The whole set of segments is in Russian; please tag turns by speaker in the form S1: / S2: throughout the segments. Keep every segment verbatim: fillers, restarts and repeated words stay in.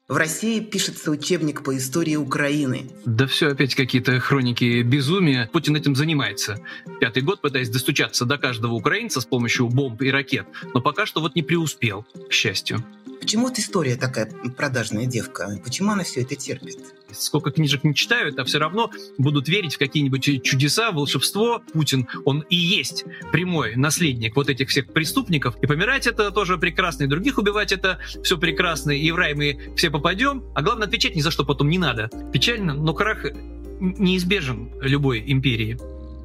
S1: В России пишется учебник по истории Украины.
S2: Да все опять какие-то хроники безумия. Путин этим занимается. Пятый год пытаясь достучаться до каждого украинца с помощью бомб и ракет, но пока что вот не преуспел, к счастью.
S1: Почему вот история такая продажная девка? Почему она все это терпит?
S2: Сколько книжек не читают, а все равно будут верить в какие-нибудь чудеса, волшебство. Путин, он и есть прямой наследник вот этих всех преступников. И помирать это тоже прекрасно, и других убивать это все прекрасно, и в рай мы все попадем. А главное, отвечать ни за что потом не надо. Печально, но крах неизбежен любой империи.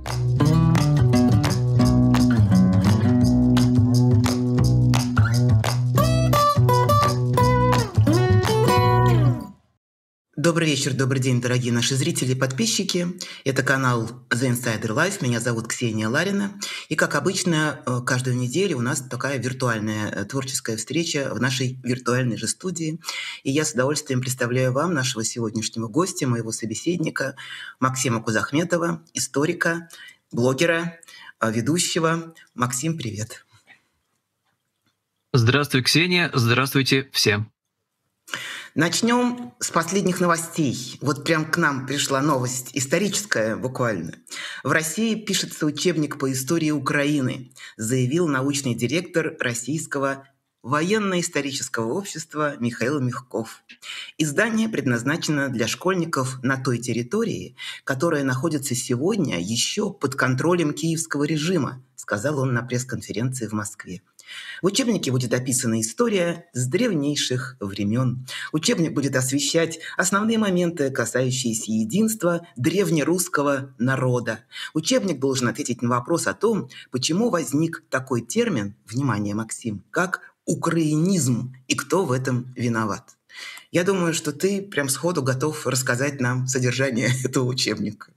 S1: Добрый вечер, добрый день, дорогие наши зрители и подписчики. Это канал The Insider Life. Меня зовут Ксения Ларина. И, как обычно, каждую неделю у нас такая виртуальная творческая встреча в нашей виртуальной же студии. И я с удовольствием представляю вам нашего сегодняшнего гостя, моего собеседника Максима Кузахметова, историка, блогера, ведущего. Максим, привет.
S2: Здравствуй, Ксения. Здравствуйте все.
S1: Начнем с последних новостей. Вот прям к нам пришла новость, историческая буквально. В России пишется учебник по истории Украины, заявил научный директор Российского военно-исторического общества Михаил Мягков. Издание предназначено для школьников на той территории, которая находится сегодня еще под контролем киевского режима, сказал он на пресс-конференции в Москве. В учебнике будет описана история с древнейших времен. Учебник будет освещать основные моменты, касающиеся единства древнерусского народа. Учебник должен ответить на вопрос о том, почему возник такой термин, внимание, Максим, как украинизм и кто в этом виноват. Я думаю, что ты прям сходу готов рассказать нам содержание этого учебника.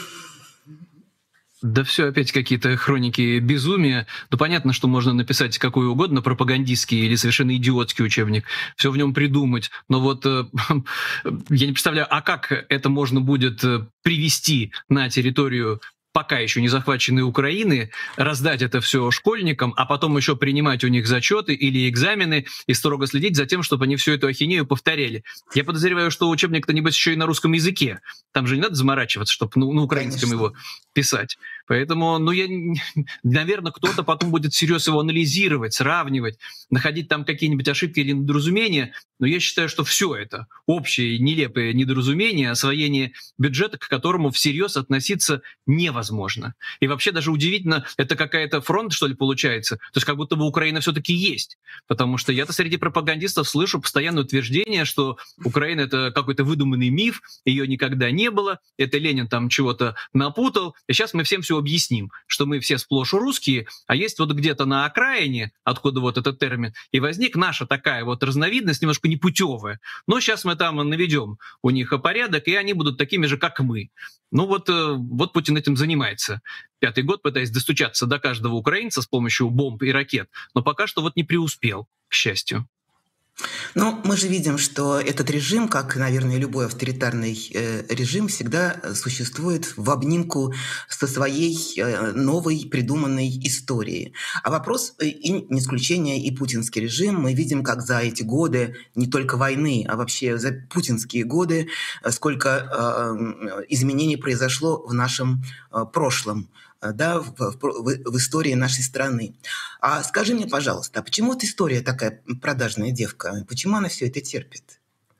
S2: Да все опять какие-то хроники безумия. Ну, понятно, что можно написать какой угодно пропагандистский или совершенно идиотский учебник, все в нем придумать. Но вот э, я не представляю, а как это можно будет привести на территорию пока еще не захваченной Украины, раздать это все школьникам, а потом еще принимать у них зачеты или экзамены и строго следить за тем, чтобы они всю эту ахинею повторяли. Я подозреваю, что учебник-то, небось, еще и на русском языке. Там же не надо заморачиваться, чтобы ну, на украинском Конечно. Его писать. Поэтому, ну, я, наверное, кто-то потом будет всерьез его анализировать, сравнивать, находить там какие-нибудь ошибки или недоразумения. Но я считаю, что все это общее нелепое недоразумение, освоение бюджета, к которому всерьез относиться невозможно. И вообще даже удивительно, это какая-то фронт, что ли, получается? То есть как будто бы Украина все-таки есть. Потому что я-то среди пропагандистов слышу постоянное утверждение, что Украина — это какой-то выдуманный миф, ее никогда не было, это Ленин там чего-то напутал. И сейчас мы всем все объясним, что мы все сплошь русские, а есть вот где-то на окраине, откуда вот этот термин, и возник наша такая вот разновидность, немножко непутевая. Но сейчас мы там наведем у них порядок, и они будут такими же, как мы. Ну вот, вот Путин этим занимается. Пятый год пытаясь достучаться до каждого украинца с помощью бомб и ракет, но пока что вот не преуспел, к счастью.
S1: Ну, мы же видим, что этот режим, как, наверное, любой авторитарный э, режим, всегда существует в обнимку со своей э, новой придуманной историей. А вопрос, и не исключение, и путинский режим, мы видим, как за эти годы, не только войны, а вообще за путинские годы, сколько э, изменений произошло в нашем э, прошлом. Да, в, в, в истории нашей страны. А скажи мне, пожалуйста, а почему вот история такая продажная девка? Почему она все это терпит?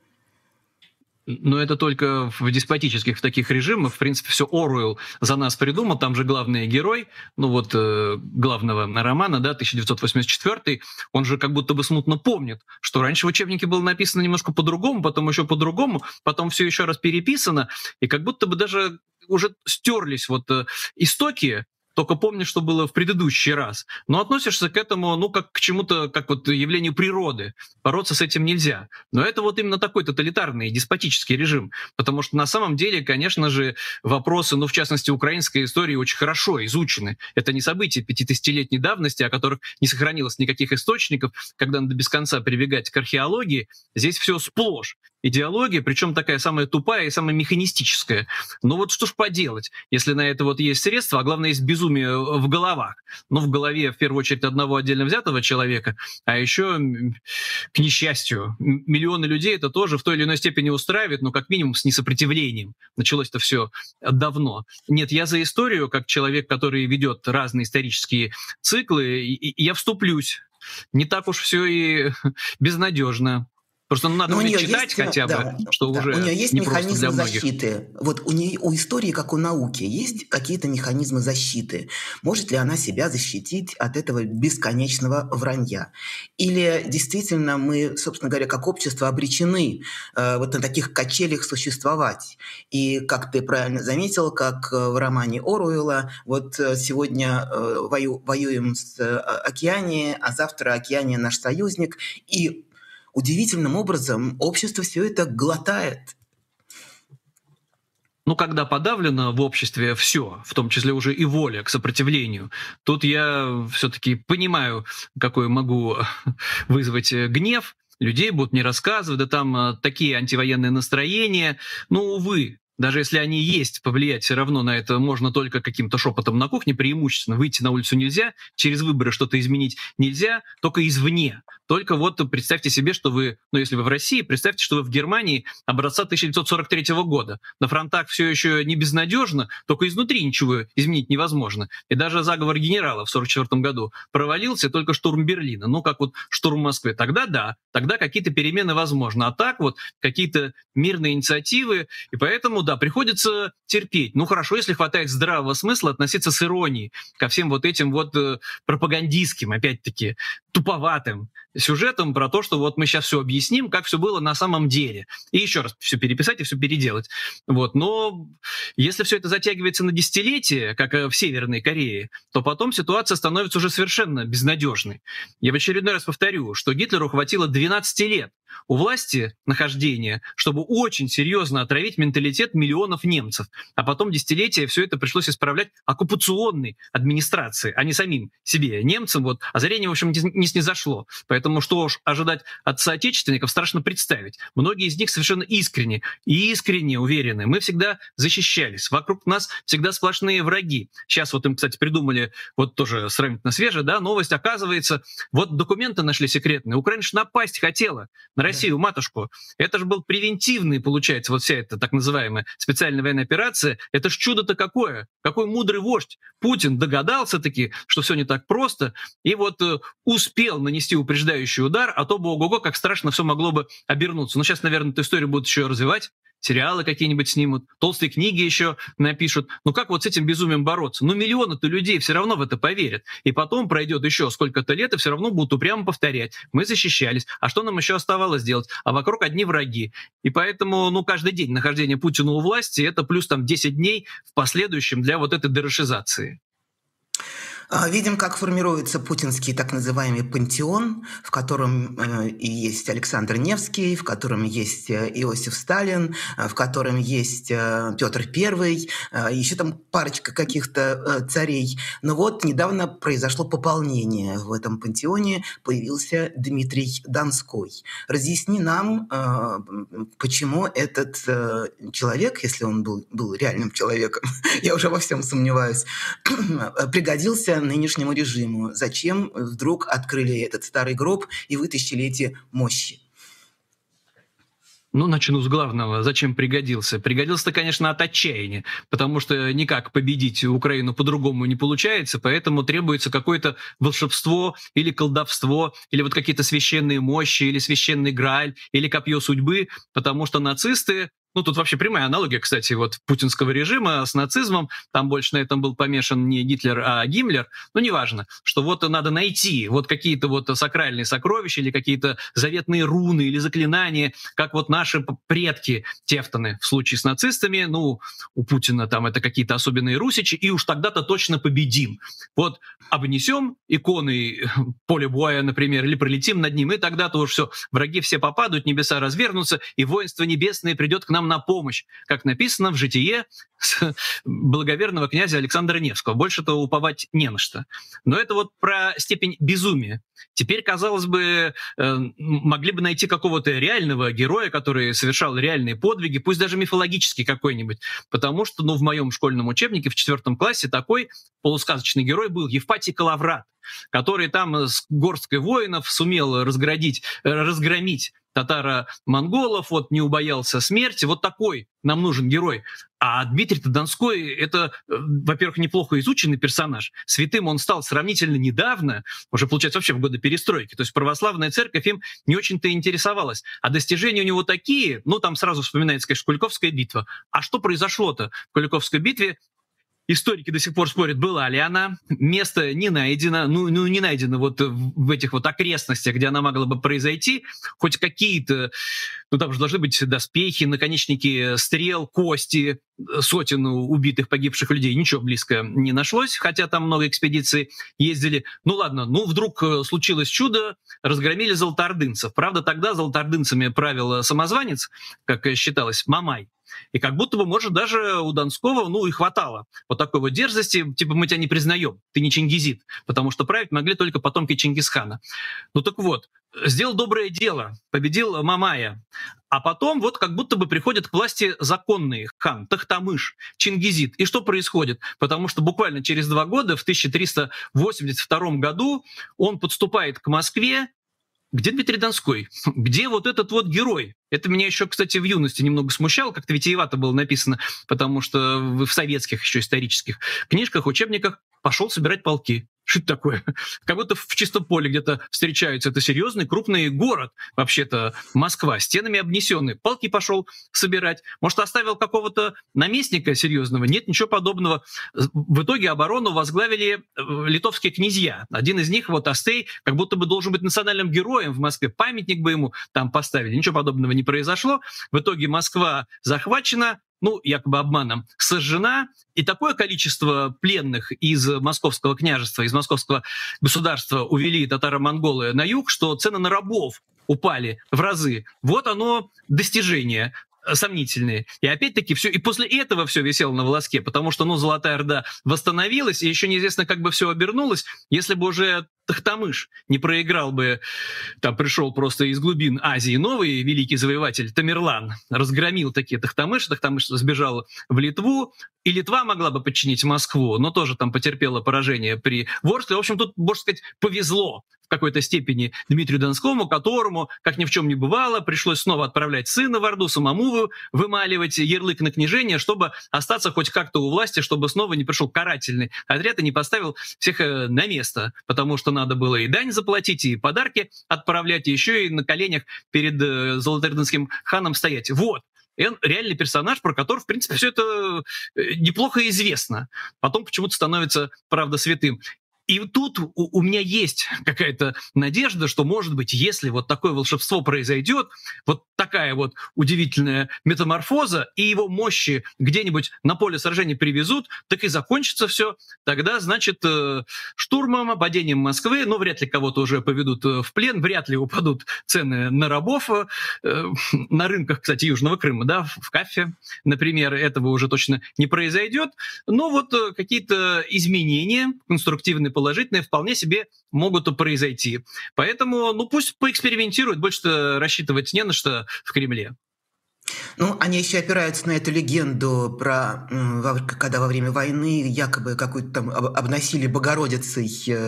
S2: Но это только в деспотических в таких режимах. В принципе, все Оруэлл за нас придумал. Там же главный герой, ну вот э, главного романа, да, тысяча девятьсот восемьдесят четвёртый, он же как будто бы смутно помнит, что раньше в учебнике было написано немножко по-другому, потом еще по-другому, потом все еще раз переписано, и как будто бы даже уже стерлись вот э, истоки, только помнишь, что было в предыдущий раз. Но относишься к этому, ну, как к чему-то, как вот явлению природы. Бороться с этим нельзя. Но это вот именно такой тоталитарный, деспотический режим. Потому что на самом деле, конечно же, вопросы, ну, в частности, украинской истории очень хорошо изучены. Это не события пятидесятилетней давности, о которых не сохранилось никаких источников, когда надо без конца прибегать к археологии. Здесь все сплошь. идеология, причем такая самая тупая и самая механистическая. Но вот что ж поделать, если на это вот есть средства, а главное, есть безумие в головах. Ну, в голове, в первую очередь, одного отдельно взятого человека, а еще, к несчастью, миллионы людей это тоже в той или иной степени устраивает, но как минимум с несопротивлением. Началось это все давно. Нет, я за историю, как человек, который ведет разные исторические циклы, и, и я вступлюсь. Не так уж все и безнадежно. Просто ну, надо
S1: Но у
S2: уметь
S1: нее
S2: читать
S1: есть,
S2: хотя бы,
S1: да,
S2: что
S1: да,
S2: уже
S1: у нее есть
S2: непросто
S1: механизмы
S2: для многих.
S1: защиты. Вот у нее, у истории, как у науки, есть какие-то механизмы защиты. Может ли она себя защитить от этого бесконечного вранья? Или действительно мы, собственно говоря, как общество обречены э, вот на таких качелях существовать? И, как ты правильно заметил, как в романе Оруэлла, вот сегодня э, вою, воюем с э, Океанией, а завтра Океания наш союзник, и удивительным образом общество все это глотает.
S2: Ну, когда подавлено в обществе все, в том числе уже и воля к сопротивлению, тут я все-таки понимаю, какой могу вызвать гнев. Людей будут мне рассказывать, да там такие антивоенные настроения. Ну, увы, даже если они есть, повлиять все равно на это можно только каким-то шепотом на кухне, преимущественно выйти на улицу нельзя, через выборы что-то изменить нельзя, только извне. Только вот представьте себе, что вы, ну если вы в России, представьте, что вы в Германии образца тысяча девятьсот сорок третьего года. На фронтах все еще не безнадежно, только изнутри ничего изменить невозможно. И даже заговор генералов в сорок четвёртом году провалился, только штурм Берлина. Ну как вот штурм Москвы. Тогда да, тогда какие-то перемены возможны. А так вот какие-то мирные инициативы. И поэтому, да, приходится терпеть. Ну хорошо, если хватает здравого смысла относиться с иронией ко всем вот этим вот э, пропагандистским, опять-таки, туповатым сюжетом про то, что вот мы сейчас все объясним, как все было на самом деле. И еще раз все переписать и все переделать. Вот. Но если все это затягивается на десятилетия, как в Северной Корее, то потом ситуация становится уже совершенно безнадежной. Я в очередной раз повторю, что Гитлеру хватило двенадцати лет у власти нахождения, чтобы очень серьезно отравить менталитет миллионов немцев. А потом десятилетия все это пришлось исправлять оккупационной администрации, а не самим себе, немцам. Вот. Озарение, в общем, не снизошло. Поэтому что уж ожидать от соотечественников, страшно представить. Многие из них совершенно искренне и искренне уверены. Мы всегда защищались. Вокруг нас всегда сплошные враги. Сейчас вот им, кстати, придумали, вот тоже сравнительно свежая, да, новость. Оказывается, вот документы нашли секретные. Украина ж напасть хотела на Россию, матушку. Это же был превентивный, получается, вот вся эта так называемая специальная военная операция. Это ж чудо-то какое. Какой мудрый вождь. Путин догадался-таки, что все не так просто, и вот э, успел нанести упреждающий удар, а то бы ого-го, как страшно все могло бы обернуться. Но сейчас, наверное, эту историю будут еще развивать, сериалы какие-нибудь снимут, толстые книги еще напишут. Ну как вот с этим безумием бороться? Ну миллионы-то людей все равно в это поверят. И потом пройдет еще сколько-то лет, и все равно будут упрямо повторять. Мы защищались. А что нам еще оставалось делать? А вокруг одни враги. И поэтому, ну, каждый день нахождения Путина у власти, это плюс там десять дней в последующем для вот этой дерошизации.
S1: Видим, как формируется путинский так называемый пантеон, в котором э, и есть Александр Невский, в котором есть Иосиф Сталин, в котором есть э, Петр Первый, э, еще там парочка каких-то э, царей. Но вот недавно произошло пополнение. В этом пантеоне появился Дмитрий Донской. Разъясни нам, э, почему этот э, человек, если он был, был реальным человеком, я уже во всем сомневаюсь, пригодился нынешнему режиму. Зачем вдруг открыли этот старый гроб и вытащили эти мощи?
S2: Ну, начну с главного. Зачем пригодился? Пригодился-то, конечно, от отчаяния, потому что никак победить Украину по-другому не получается, поэтому требуется какое-то волшебство или колдовство, или вот какие-то священные мощи, или священный Грааль, или копье судьбы, потому что нацисты, ну, тут вообще прямая аналогия, кстати, вот путинского режима с нацизмом. Там больше на этом был помешан не Гитлер, а Гиммлер. Ну, неважно, что вот надо найти вот какие-то вот сакральные сокровища или какие-то заветные руны или заклинания, как вот наши предки тевтоны в случае с нацистами. Ну, у Путина там это какие-то особенные русичи, и уж тогда-то точно победим. Вот обнесем иконой поле боя, например, или пролетим над ним, и тогда-то уж все, враги все попадут, небеса развернутся, и воинство небесное придет к нам нам на помощь, как написано в «Житие» благоверного князя Александра Невского. Больше-то уповать не на что. Но это вот про степень безумия. Теперь, казалось бы, могли бы найти какого-то реального героя, который совершал реальные подвиги, пусть даже мифологический какой-нибудь. Потому что, ну, в моем школьном учебнике в четвертом классе такой полусказочный герой был Евпатий Калаврат, который там с горсткой воинов сумел разградить, разгромить татаро-монголов, вот не убоялся смерти. Вот такой нам нужен герой. А Дмитрий-то Донской — это, во-первых, неплохо изученный персонаж. Святым он стал сравнительно недавно, уже, получается, вообще в годы перестройки. То есть православная церковь им не очень-то интересовалась. А достижения у него такие, ну, там сразу вспоминается, конечно, Куликовская битва. А что произошло-то в Куликовской битве? Историки до сих пор спорят, была ли она. Место не найдено, ну, ну не найдено вот в этих вот окрестностях, где она могла бы произойти. Хоть какие-то, ну там же должны быть доспехи, наконечники стрел, кости, сотен убитых, погибших людей. Ничего близко не нашлось, хотя там много экспедиций ездили. Ну ладно, ну вдруг случилось чудо, разгромили золотоордынцев. Правда, тогда золотоордынцами правил самозванец, как считалось, Мамай. И как будто бы, может, даже у Донского, ну, и хватало вот такой вот дерзости, типа, мы тебя не признаем, ты не чингизид, потому что править могли только потомки Чингисхана. Ну так вот, сделал доброе дело, победил Мамая, а потом вот как будто бы приходит к власти законный хан, Тохтамыш, Чингизид. И что происходит? Потому что буквально через два года, в тысяча триста восемьдесят втором году, он подступает к Москве. Где Дмитрий Донской? Где вот этот вот герой? Это меня еще, кстати, в юности немного смущало, как-то витиевато было написано, потому что в советских еще исторических книжках, учебниках пошел собирать полки. Что это такое? Как будто в чистом поле где-то встречаются. Это серьезный крупный город, вообще-то Москва, стенами обнесенный. Полки пошел собирать. Может, оставил какого-то наместника серьезного? Нет, ничего подобного. В итоге оборону возглавили литовские князья. Один из них, вот Астей, как будто бы должен быть национальным героем в Москве. Памятник бы ему там поставили. Ничего подобного не произошло. В итоге Москва захвачена, ну, якобы обманом, сожжена, и такое количество пленных из московского княжества, из московского государства увели татаро-монголы на юг, что цены на рабов упали в разы. Вот оно достижение сомнительные. И опять-таки все, и после этого все висело на волоске, потому что, ну, Золотая Орда восстановилась, и еще неизвестно, как бы все обернулось, если бы уже Тохтамыш не проиграл бы, там пришел просто из глубин Азии новый великий завоеватель Тамерлан, разгромил такие Тохтамыш, Тохтамыш сбежал в Литву, и Литва могла бы подчинить Москву, но тоже там потерпела поражение при Ворскле. В общем, тут, можно сказать, повезло в какой-то степени Дмитрию Донскому, которому, как ни в чем не бывало, пришлось снова отправлять сына в Орду, самому вымаливать ярлык на княжение, чтобы остаться хоть как-то у власти, чтобы снова не пришел карательный отряд и не поставил всех на место, потому что надо было и дань заплатить, и подарки отправлять, и еще и на коленях перед золотоордынским ханом стоять. Вот. Он реальный персонаж, про который, в принципе, все это неплохо известно. Потом почему-то становится, правда, святым. И тут у, у меня есть какая-то надежда, что, может быть, если вот такое волшебство произойдет, вот такая вот удивительная метаморфоза, и его мощи где-нибудь на поле сражений привезут, так и закончится все. Тогда, значит, штурмом, падением Москвы, ну, вряд ли кого-то уже поведут в плен, вряд ли упадут цены на рабов. На рынках, кстати, Южного Крыма, да, в Кафе, например, этого уже точно не произойдет. Но вот какие-то изменения конструктивные, положительные вполне себе могут произойти. Поэтому, ну, пусть поэкспериментируют, больше рассчитывать не на что в Кремле.
S1: Ну, они еще опираются на эту легенду про, когда во время войны якобы какую-то там обносили Богородицей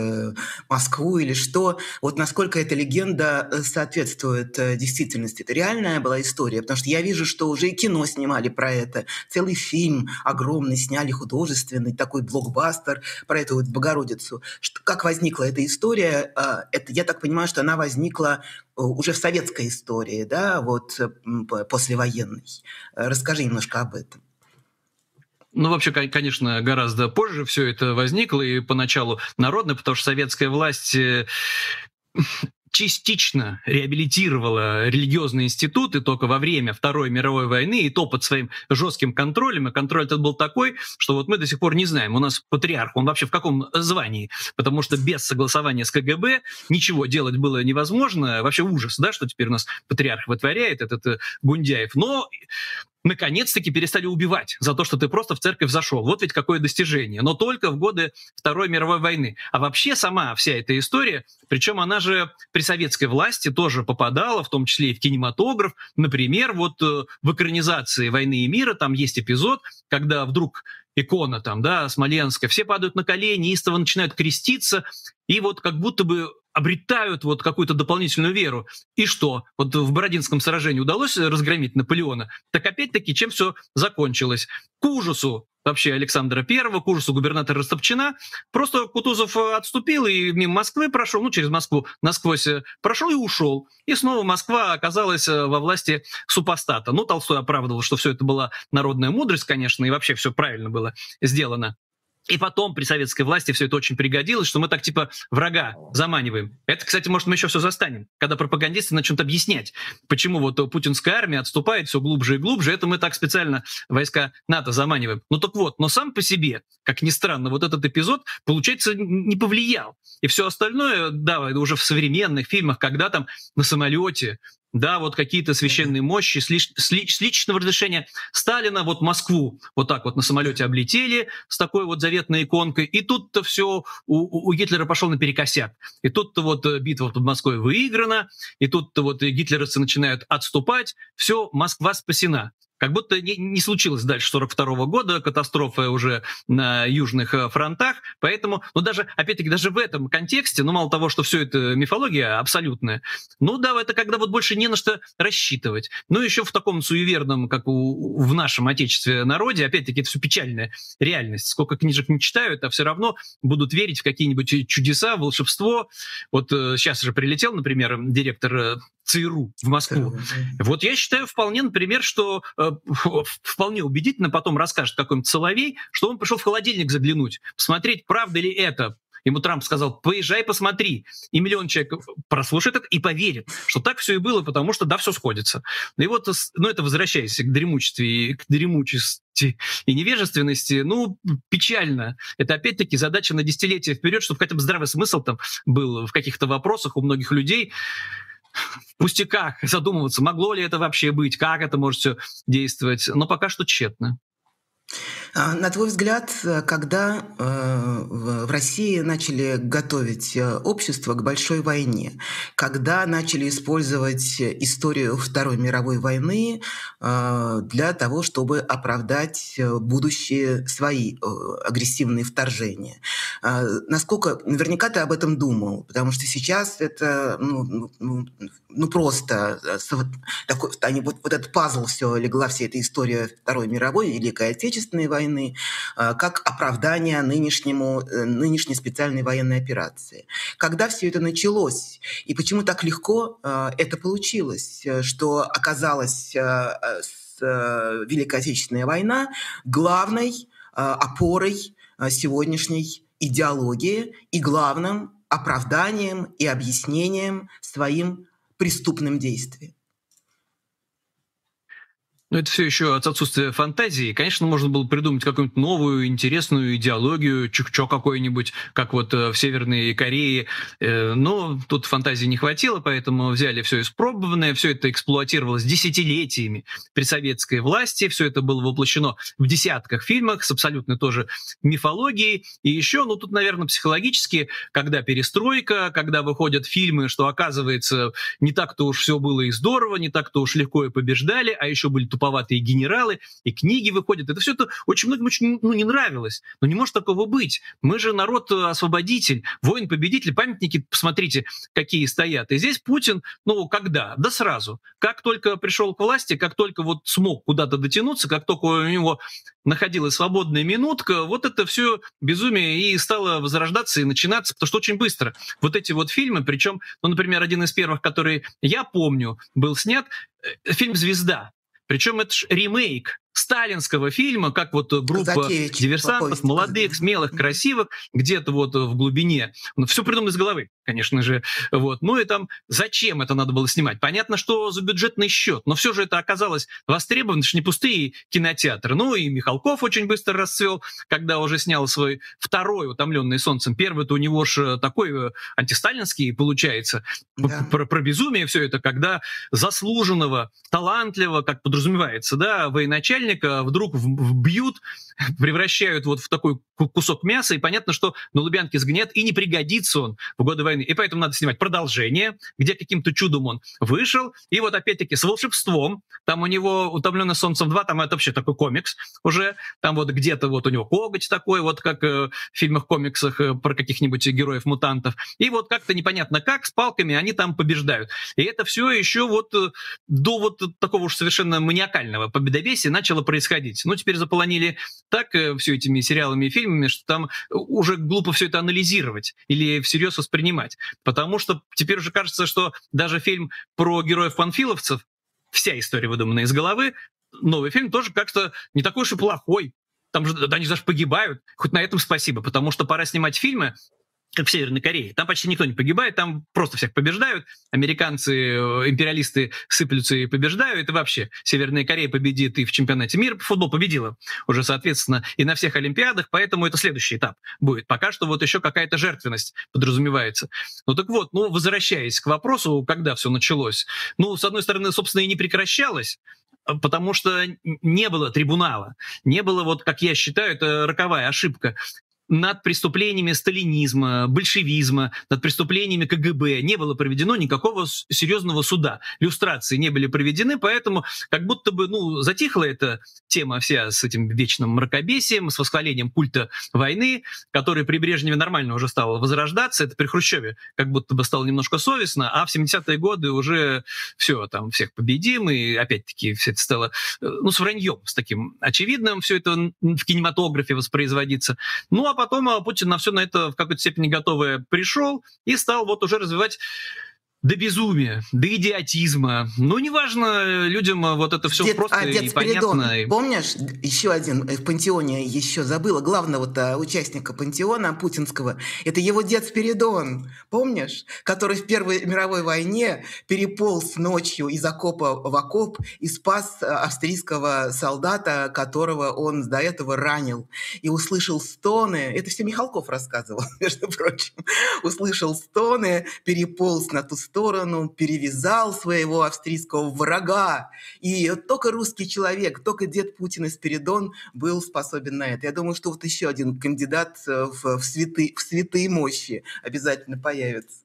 S1: Москву или что. Вот насколько эта легенда соответствует действительности. Это реальная была история, потому что я вижу, что уже и кино снимали про это. Целый фильм огромный сняли, художественный, такой блокбастер про эту вот Богородицу. Что, как возникла эта история? Это, я так понимаю, что она возникла уже в советской истории, да, вот послевоенной. Расскажи немножко об этом.
S2: Ну, вообще, конечно, гораздо позже все это возникло, и поначалу народно, потому что советская власть частично реабилитировала религиозные институты только во время Второй мировой войны, и то под своим жестким контролем. И контроль этот был такой, что вот мы до сих пор не знаем, у нас патриарх, он вообще в каком звании, потому что без согласования с ка гэ бэ ничего делать было невозможно. Вообще ужас, да, что теперь у нас патриарх вытворяет, этот Гундяев. Но наконец-таки перестали убивать за то, что ты просто в церковь зашел. Вот ведь какое достижение. Но только в годы Второй мировой войны. А вообще сама вся эта история, причем она же при советской власти тоже попадала, в том числе и в кинематограф. Например, вот в экранизации «Войны и мира» там есть эпизод, когда вдруг икона там, да, Смоленская, все падают на колени, истово начинают креститься, и вот как будто бы обретают вот какую-то дополнительную веру. И что? Вот в Бородинском сражении удалось разгромить Наполеона? Так опять-таки, чем все закончилось? К ужасу вообще Александра Первого, к ужасу губернатора Растопчина. Просто Кутузов отступил и мимо Москвы прошел, ну, через Москву насквозь прошел и ушел. И снова Москва оказалась во власти супостата. Ну, Толстой оправдывал, что все это была народная мудрость, конечно, и вообще все правильно было сделано. И потом при советской власти все это очень пригодилось, что мы так типа врага заманиваем. Это, кстати, может, мы еще все застанем, когда пропагандисты начнут объяснять, почему вот путинская армия отступает все глубже и глубже. Это мы так специально войска НАТО заманиваем. Ну так вот, но сам по себе, как ни странно, вот этот эпизод, получается, не повлиял. И все остальное, да, уже в современных фильмах, когда там на самолете, да, вот какие-то священные мощи с, лич, с, лич, с личного разрешения Сталина, вот Москву вот так вот на самолете облетели с такой вот заветной иконкой, и тут-то все у, у Гитлера пошло наперекосяк. И тут-то вот битва под Москвой выиграна, и тут-то вот гитлеровцы начинают отступать, все, Москва спасена. Как будто не, не случилось дальше сорок второго года, катастрофа уже на южных фронтах. Поэтому, ну даже, опять-таки, даже в этом контексте, ну мало того, что все это мифология абсолютная, ну да, это когда вот больше не на что рассчитывать. Ну еще в таком суеверном, как у, в нашем отечестве народе, опять-таки, это все печальная реальность. Сколько книжек не читают, а все равно будут верить в какие-нибудь чудеса, волшебство. Вот сейчас же прилетел, например, директор ЦРУ в Москву. Вот я считаю вполне, например, что э, вполне убедительно потом расскажет какой-нибудь Соловей, что он пришел в холодильник заглянуть, посмотреть, правда ли это. Ему Трамп сказал: поезжай, посмотри. И миллион человек прослушает это и поверит, что так все и было, потому что да, все сходится. И вот, ну это возвращаясь к дремучеству, к дремучести и невежественности, ну печально. Это опять-таки задача на десятилетия вперед, чтобы хотя бы здравый смысл там был в каких-то вопросах у многих людей. В пустяках задумываться, могло ли это вообще быть, как это может все действовать, но пока что тщетно.
S1: На твой взгляд, когда в России начали готовить общество к большой войне, когда начали использовать историю Второй мировой войны для того, чтобы оправдать будущие свои агрессивные вторжения, насколько, наверняка ты об этом думал, потому что сейчас это ну, ну, ну просто такой, они, вот, вот этот пазл, все легла вся эта история Второй мировой, Великой Отечественной войны, как оправдание нынешнему, нынешней специальной военной операции. Когда все это началось, и почему так легко это получилось, что оказалась Великая Отечественная война главной опорой сегодняшней идеологии и главным оправданием и объяснением своим преступным действиям?
S2: Но это все еще от отсутствия фантазии. Конечно, можно было придумать какую-нибудь новую, интересную идеологию, чукчо какой-нибудь, как вот в Северной Корее. Но тут фантазии не хватило, поэтому взяли все испробованное, все это эксплуатировалось десятилетиями при советской власти, все это было воплощено в десятках фильмах с абсолютно тоже мифологией. И еще, ну тут, наверное, психологически, когда перестройка, когда выходят фильмы, что оказывается не так-то уж все было и здорово, не так-то уж легко и побеждали, а еще были туповатые генералы, и книги выходят. Это все это очень многим очень ну, не нравилось. Но не может такого быть. Мы же народ-освободитель, воин-победитель. Памятники, посмотрите, какие стоят. И здесь Путин, ну, когда? Да сразу. Как только пришел к власти, как только вот смог куда-то дотянуться, как только у него находилась свободная минутка, вот это все безумие и стало возрождаться и начинаться, потому что очень быстро. Вот эти вот фильмы, причем, ну, например, один из первых, который я помню, был снят, фильм «Звезда». Причем это ж ремейк сталинского фильма, как вот группа
S1: Казакевич,
S2: диверсантов, молодых, смелых, красивых, где-то вот в глубине. Ну, все придумано из головы, конечно же. Вот. Ну и там зачем это надо было снимать? Понятно, что за бюджетный счет, но все же это оказалось востребовано, это же не пустые кинотеатры. Ну и Михалков очень быстро расцвел, когда уже снял свой второй «Утомленный солнцем». Первый-то у него же такой антисталинский получается. Да. Про, про безумие все это, когда заслуженного, талантливого, как подразумевается, да, военачальника вдруг вбьют, превращают вот в такой кусок мяса, и понятно, что на Лубянке сгнет, и не пригодится он в годы войны. И поэтому надо снимать продолжение, где каким-то чудом он вышел, и вот опять-таки с волшебством. Там у него «Утомленный солнцем два», там это вообще такой комикс уже, там вот где-то вот у него коготь такой, вот как э, в фильмах-комиксах э, про каких-нибудь героев-мутантов. И вот как-то непонятно как, с палками они там побеждают. И это все еще вот э, до вот такого уж совершенно маниакального победобесия начало происходить. Ну, теперь заполонили так э, все этими сериалами и фильмами, что там уже глупо все это анализировать или всерьез воспринимать. Потому что теперь уже кажется, что даже фильм про героев-панфиловцев, вся история выдумана из головы, новый фильм тоже как-то не такой уж и плохой. Там же они даже погибают. Хоть на этом спасибо, потому что пора снимать фильмы, как в Северной Корее. Там почти никто не погибает, там просто всех побеждают. Американцы, империалисты сыплются и побеждают. И вообще Северная Корея победит и в чемпионате мира по футболу победила уже, соответственно, и на всех Олимпиадах. Поэтому это следующий этап будет. Пока что вот еще какая-то жертвенность подразумевается. Ну так вот, ну возвращаясь к вопросу, когда все началось. Ну, с одной стороны, собственно, и не прекращалось, потому что не было трибунала. Не было, вот как я считаю, это роковая ошибка, над преступлениями сталинизма, большевизма, над преступлениями ка гэ бэ не было проведено никакого серьезного суда. Люстрации не были проведены, поэтому как будто бы ну, затихла эта тема вся с этим вечным мракобесием, с восхвалением культа войны, который при Брежневе нормально уже стал возрождаться. Это при Хрущеве как будто бы стало немножко совестно, а в семидесятые годы уже все, там всех победим, и опять-таки все это стало ну, с враньем, с таким очевидным, все это в кинематографе воспроизводиться. Ну, а потом Путин на все на это в какой-то степени готовое пришел и стал вот уже развивать до безумия, до идиотизма. Ну, неважно, людям вот это все
S1: дед,
S2: просто
S1: а,
S2: и понятно.
S1: Помнишь, еще один в пантеоне еще забыла, главного вот, участника пантеона путинского, это его дед Спиридон, помнишь? Который в Первой мировой войне переполз ночью из окопа в окоп и спас австрийского солдата, которого он до этого ранил. И услышал стоны, это все Михалков рассказывал, между прочим, услышал стоны, переполз на ту сторону, сторону, перевязал своего австрийского врага. И только русский человек, только дед Путин и Спиридон был способен на это. Я думаю, что вот еще один кандидат в, в, святы, в святые мощи обязательно появится.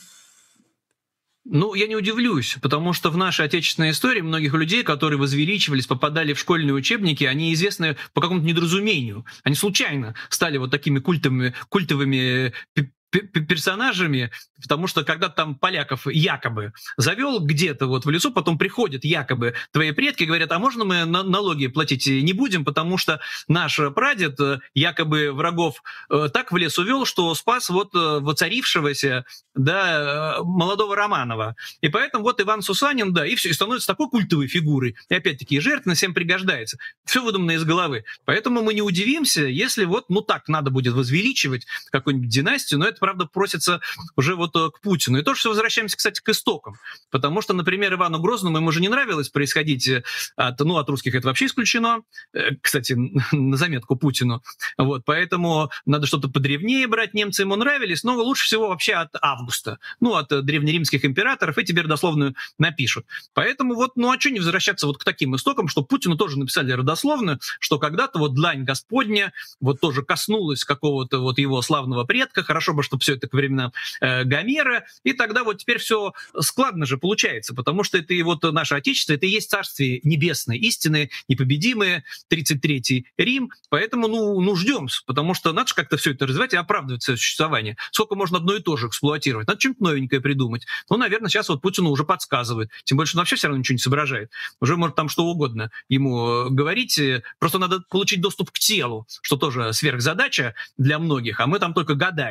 S2: Ну, я не удивлюсь, потому что в нашей отечественной истории многих людей, которые возвеличивались, попадали в школьные учебники, они известны по какому-то недоразумению. Они случайно стали вот такими культовыми, культовыми персонажами, потому что когда там поляков якобы завел где-то вот в лесу, потом приходят якобы твои предки, говорят, а можно мы налоги платить не будем, потому что наш прадед якобы врагов так в лес увел, что спас вот воцарившегося, да, молодого Романова. И поэтому вот Иван Сусанин, да, и все, и становится такой культовой фигурой. И опять-таки жертвенно всем пригождается. Все выдумано из головы. Поэтому мы не удивимся, если вот, ну так надо будет возвеличивать какую-нибудь династию, но это, правда, просится уже вот к Путину. И тоже все возвращаемся, кстати, к истокам. Потому что, например, Ивану Грозному ему же не нравилось происходить от, ну, от русских это вообще исключено. Кстати, на заметку Путину. Вот, поэтому надо что-то подревнее брать. Немцы ему нравились, но лучше всего вообще от Августа. Ну, от древнеримских императоров, и тебе родословную напишут. Поэтому вот, ну, а что не возвращаться вот к таким истокам, что Путину тоже написали родословную, что когда-то вот длань Господня вот тоже коснулась какого-то вот его славного предка, хорошо бы, чтобы все это к временам э, Гомера, и тогда вот теперь все складно же получается, потому что это и вот наше Отечество, это и есть Царствие Небесное, истинное, непобедимое, тридцать третий Рим, поэтому, ну, ну ждем, потому что надо же как-то все это развивать и оправдывать свое существование. Сколько можно одно и то же эксплуатировать? Надо что-нибудь новенькое придумать. Ну, наверное, сейчас вот Путину уже подсказывает, тем больше он вообще все равно ничего не соображает. Уже может там что угодно ему говорить, просто надо получить доступ к телу, что тоже сверхзадача для многих, а мы там только гадаем, кто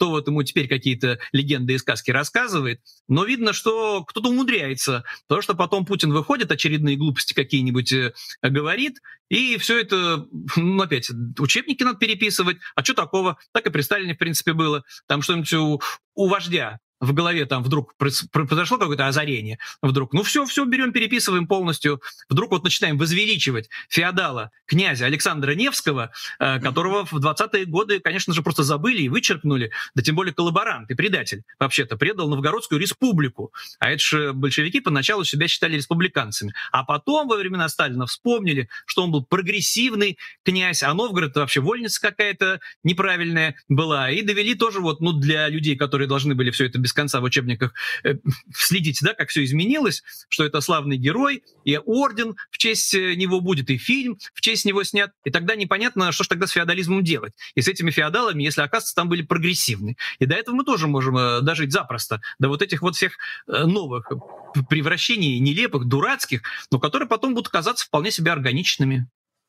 S2: кто вот ему теперь какие-то легенды и сказки рассказывает, но видно, что кто-то умудряется, потому что потом Путин выходит, очередные глупости какие-нибудь э, говорит, и все это, ну, опять, учебники надо переписывать, а что такого? Так и при Сталине, в принципе, было. Там что-нибудь у, у вождя в голове там вдруг произошло какое-то озарение, вдруг, ну все, все берем, переписываем полностью, вдруг вот начинаем возвеличивать феодала, князя Александра Невского, э, которого в двадцатые годы, конечно же, просто забыли и вычеркнули, да тем более коллаборант и предатель, вообще-то, предал Новгородскую республику, а это же большевики поначалу себя считали республиканцами, а потом во времена Сталина вспомнили, что он был прогрессивный князь, а Новгород вообще вольница какая-то неправильная была, и довели тоже вот, ну, для людей, которые должны были все это без конца в учебниках э, следить, да, как все изменилось, что это славный герой, и орден в честь него будет, и фильм в честь него снят, и тогда непонятно, что же тогда с феодализмом делать. И с этими феодалами, если, оказывается, там были прогрессивные. И до этого мы тоже можем э, дожить запросто, до вот этих вот всех э, новых превращений, нелепых, дурацких, но которые потом будут казаться вполне себе органичными.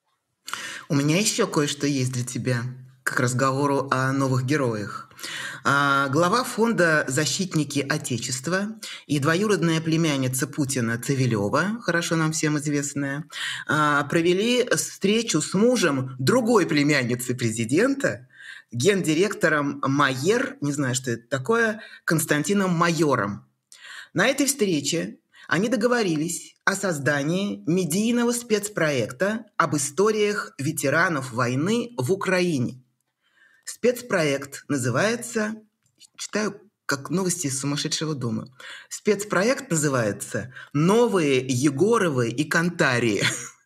S1: У меня еще кое-что есть для тебя к разговору о новых героях. А, глава фонда «Защитники Отечества» и двоюродная племянница Путина Цивилева, хорошо нам всем известная, а, провели встречу с мужем другой племянницы президента, гендиректором Майер, не знаю, что это такое, Константином Майором. На этой встрече они договорились о создании медийного спецпроекта об историях ветеранов войны в Украине. Спецпроект называется, читаю как новости из сумасшедшего дома, спецпроект называется «Новые Егоровы и Кантарии».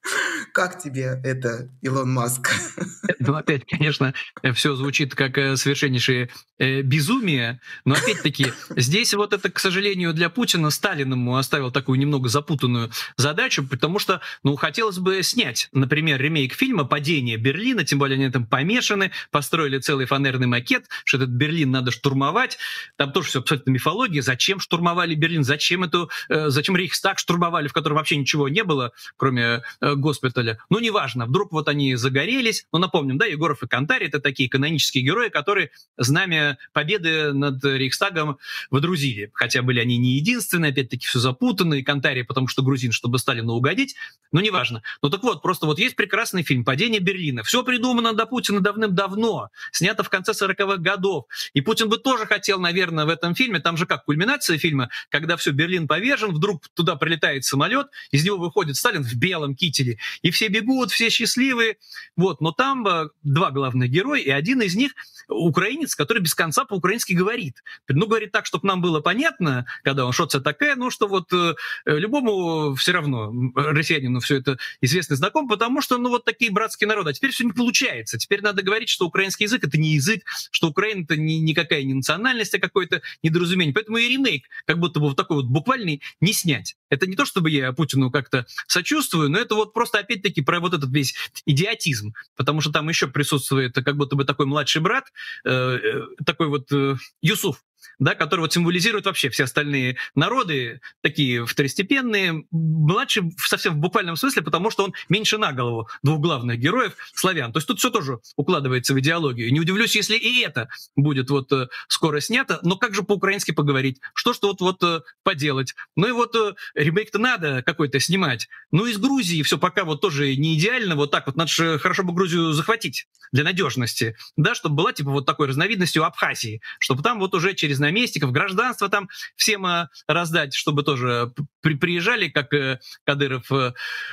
S1: Как тебе это, Илон Маск?
S2: Ну, опять, конечно, все звучит как совершеннейшее безумие, но, опять-таки, здесь вот это, к сожалению, для Путина Сталин ему оставил такую немного запутанную задачу, потому что, ну, хотелось бы снять, например, ремейк фильма «Падение Берлина», тем более они там помешаны, построили целый фанерный макет, что этот Берлин надо штурмовать, там тоже все абсолютно мифология, зачем штурмовали Берлин, зачем эту, зачем Рейхстаг штурмовали, в котором вообще ничего не было, кроме госпиталя. Ну, неважно, вдруг вот они загорелись, но напомним, да, Егоров и Кантарий — это такие канонические герои, которые знамя победы над Рейхстагом водрузили. Хотя были они не единственные, опять-таки все запутано, и Кантарий, потому что грузин, чтобы Сталину угодить, но неважно. Ну так вот, просто вот есть прекрасный фильм «Падение Берлина». Все придумано до Путина давным-давно, снято в конце сороковых годов. И Путин бы тоже хотел, наверное, в этом фильме, там же как кульминация фильма, когда все, Берлин повержен, вдруг туда прилетает самолет, из него выходит Сталин в белом кителе, и все бегут, все счастливые. Вот, но там два главных героя, и один из них украинец, который без конца по-украински говорит. Ну, говорит так, чтобы нам было понятно, когда он что-то такое, ну, что вот э, любому все равно, россиянину, все это известно и знаком, потому что, ну, вот такие братские народы. А теперь все не получается. Теперь надо говорить, что украинский язык — это не язык, что Украина — это ни, никакая не национальность, а какое-то недоразумение. Поэтому и ремейк, как будто бы вот такой вот буквальный, не снять. Это не то, чтобы я Путину как-то сочувствую, но это вот просто, опять-таки, про вот этот весь идиотизм, потому что там еще присутствует как будто бы такой младший брат, э, такой вот э, Юсуф, да, который вот символизирует вообще все остальные народы, такие второстепенные, младший совсем в буквальном смысле, потому что он меньше на голову двух главных героев славян. То есть тут все тоже укладывается в идеологию. Не удивлюсь, если и это будет вот э, скоро снято, но как же по-украински поговорить? Что ж вот, вот э, поделать? Ну и вот э, ремейк-то надо какой-то снимать. Ну из Грузии все пока вот тоже не идеально, вот так вот, надо же хорошо бы Грузию захватить для надежности, да, чтобы была типа вот такой разновидностью Абхазии, чтобы там вот уже через наместников, гражданство там всем э, раздать, чтобы тоже при, приезжали, как э, Кадыров, э,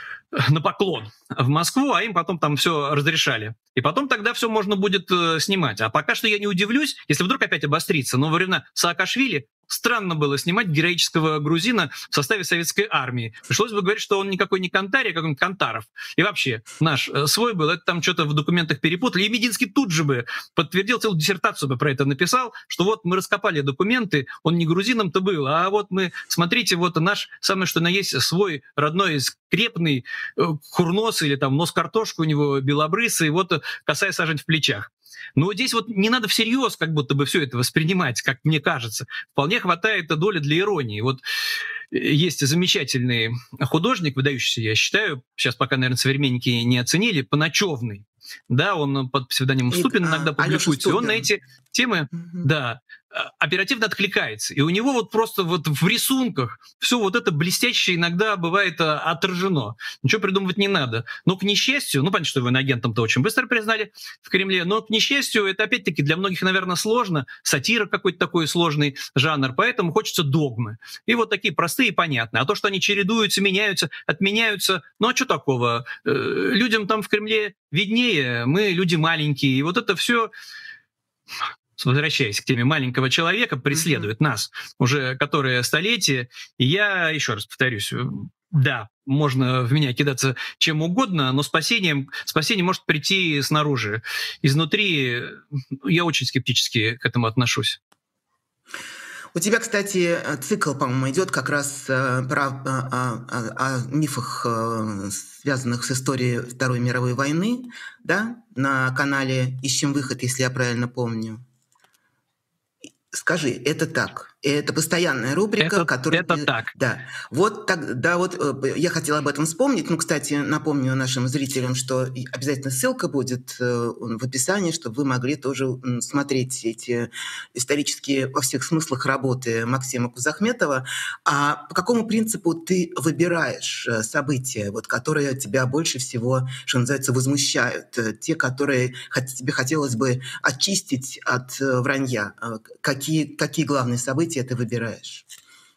S2: на поклон в Москву, а им потом там все разрешали. И потом тогда все можно будет э, снимать. А пока что я не удивлюсь, если вдруг опять обострится. Но во времена Саакашвили странно было снимать героического грузина в составе советской армии. Пришлось бы говорить, что он никакой не Кантарий, а какой-нибудь Кантаров. И вообще, наш э, свой был, это там что-то в документах перепутали. И Мединский тут же бы подтвердил, целую диссертацию бы про это написал, что вот мы раскопали документы, он не грузином-то был, а вот мы, смотрите, вот наш самый что на есть свой родной скрепный э, курнос или там нос картошка у него белобрысый, вот косая сажень в плечах. Но здесь вот не надо всерьез как будто бы все это воспринимать, как мне кажется. Вполне хватает доли для иронии. Вот есть замечательный художник, выдающийся, я считаю, сейчас пока, наверное, современники не оценили, Поночевный. Да, он под псевдонимом Ступин иногда публикуется. И он на эти темы,
S1: Мгм.
S2: да, а, оперативно откликается. И у него вот просто вот в рисунках все вот это блестяще иногда бывает а, отражено. Ничего придумывать не надо. Но, к несчастью, ну, понятно, что его иноагентом-то очень быстро признали в Кремле, но, к несчастью, это, опять-таки, для многих, наверное, сложно. Сатира какой-то такой сложный жанр, поэтому хочется догмы. И вот такие простые и понятные. А то, что они чередуются, меняются, отменяются, ну, а что такого? Э, Людям там в Кремле виднее, мы люди маленькие, и вот это все, возвращаясь к теме маленького человека,
S1: Мгм.
S2: преследует нас уже которое столетие. И я еще раз повторюсь, э, да, можно в меня кидаться чем угодно, но спасением, спасение может прийти снаружи. Изнутри э, я очень скептически к этому отношусь.
S1: У тебя, кстати, э, цикл, по-моему, идет как раз э, про а, а, а, о мифах, э, связанных с историей Второй мировой войны, да, на канале «Ищем выход», если я правильно помню. Скажи, это так? Это постоянная рубрика,
S2: Это,
S1: которая
S2: это
S1: ты
S2: так.
S1: да. Вот так да, вот, э, п я хотела об этом вспомнить. Ну, кстати, напомню нашим зрителям, что и обязательно ссылка будет, э, в описании, чтобы вы могли тоже, м, смотреть эти исторические во всех смыслах работы Максима Кузахметова. А по какому принципу ты выбираешь, э, события, вот которые тебя больше всего, что называется, возмущают? Э, те, которые хот тебе хотелось бы очистить от, э, вранья? Э, какие какие главные события ты выбираешь?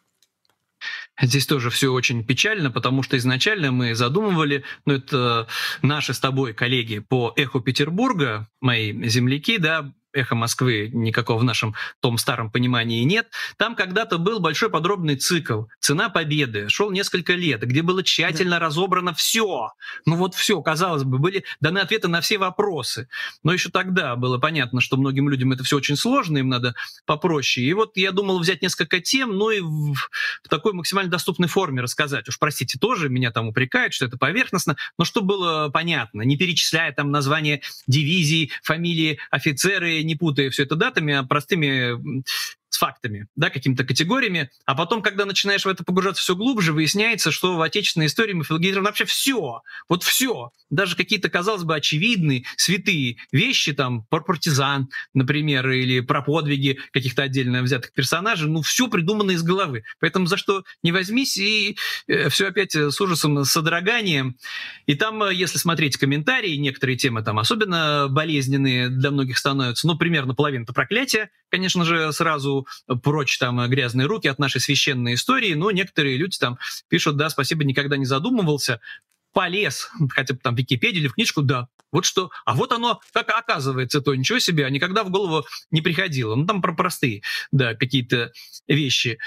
S2: Здесь тоже все очень печально, потому что изначально мы задумывали, ну, это наши с тобой коллеги по «Эху Петербурга», мои земляки, да, «Эхо Москвы» никакого в нашем том старом понимании нет. Там когда-то был большой подробный цикл «Цена победы», шел несколько лет, где было
S1: Да.
S2: тщательно разобрано все. Ну вот все, казалось бы, были даны ответы на все вопросы. Но еще тогда было понятно, что многим людям это все очень сложно, им надо попроще. И вот я думал взять несколько тем, ну и в, в такой максимально доступной форме рассказать. Уж простите, тоже меня там упрекают, что это поверхностно, но чтобы было понятно, не перечисляя там названия дивизий, фамилии, офицеры, не путая все это датами, а простыми с фактами, да, какими-то категориями, а потом, когда начинаешь в это погружаться все глубже, выясняется, что в отечественной истории мифологизировано вообще все, вот все, даже какие-то, казалось бы, очевидные, святые вещи, там, про партизан, например, или про подвиги каких-то отдельно взятых персонажей, ну, все придумано из головы. Поэтому за что не возьмись, и э, все опять с ужасом, с содроганием. И там, э, если смотреть комментарии, некоторые темы там особенно болезненные для многих становятся, ну, примерно половина-то проклятия, конечно же, сразу прочь там грязные руки от нашей священной истории, но некоторые люди там пишут, да, спасибо, никогда не задумывался, полез, хотя бы там в Википедию или в книжку, да, вот что, а вот оно, как оказывается, то ничего себе, а никогда в голову не приходило. Ну, там про простые, да, какие-то вещи.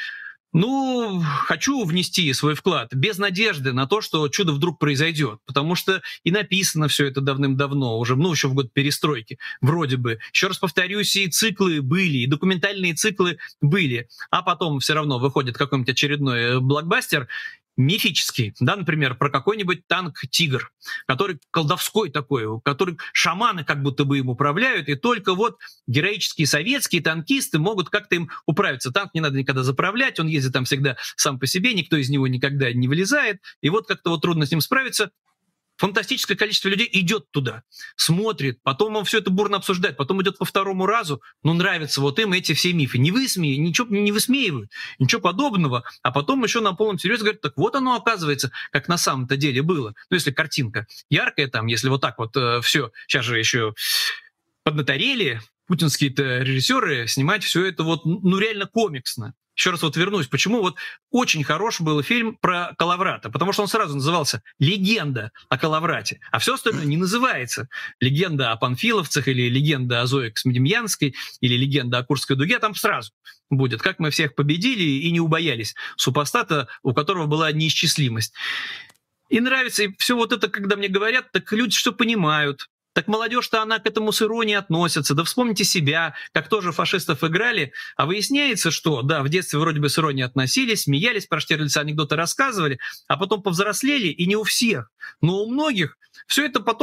S2: Ну, хочу внести свой вклад без надежды на то, что чудо вдруг произойдет, потому что и написано все это давным-давно, уже, ну, еще в год перестройки, вроде бы. Еще раз повторюсь, и циклы были, и документальные циклы были, а потом все равно выходит какой-нибудь очередной блокбастер, мифический, да, например, про какой-нибудь танк «Тигр», который колдовской такой, который шаманы как будто бы им управляют, и только вот героические советские танкисты могут как-то им управиться. Танк не надо никогда заправлять, он ездит там всегда сам по себе, никто из него никогда не вылезает, и вот как-то вот трудно с ним справиться. Фантастическое количество людей идет туда, смотрит, потом он все это бурно обсуждает, потом идет по второму разу, ну, нравятся вот им эти все мифы. Не высмеивают, ничего не высмеивают, ничего подобного, а потом еще на полном серьезе говорят, так вот оно оказывается, как на самом-то деле было. Ну, если картинка яркая там, если вот так вот э, все, сейчас же еще поднаторели путинские-то режиссеры снимать все это вот, ну, реально комиксно. Еще раз вот вернусь, почему вот очень хорош был фильм про Калаврата, потому что он сразу назывался «Легенда о Калаврате», а все остальное не называется «Легенда о панфиловцах» или «Легенда о Зое Космодемьянской» или «Легенда о Курской дуге», там сразу будет, как мы всех победили и не убоялись супостата, у которого была неисчислимость. И нравится, и все вот это, когда мне говорят, так люди что понимают. Так молодежь-то она к этому с иронией относится. Да вспомните себя, как тоже фашистов играли. А выясняется, что, да, в детстве вроде бы с иронией относились, смеялись, про Штирлица анекдоты рассказывали, а потом повзрослели, и не у всех, но у многих все это потом уже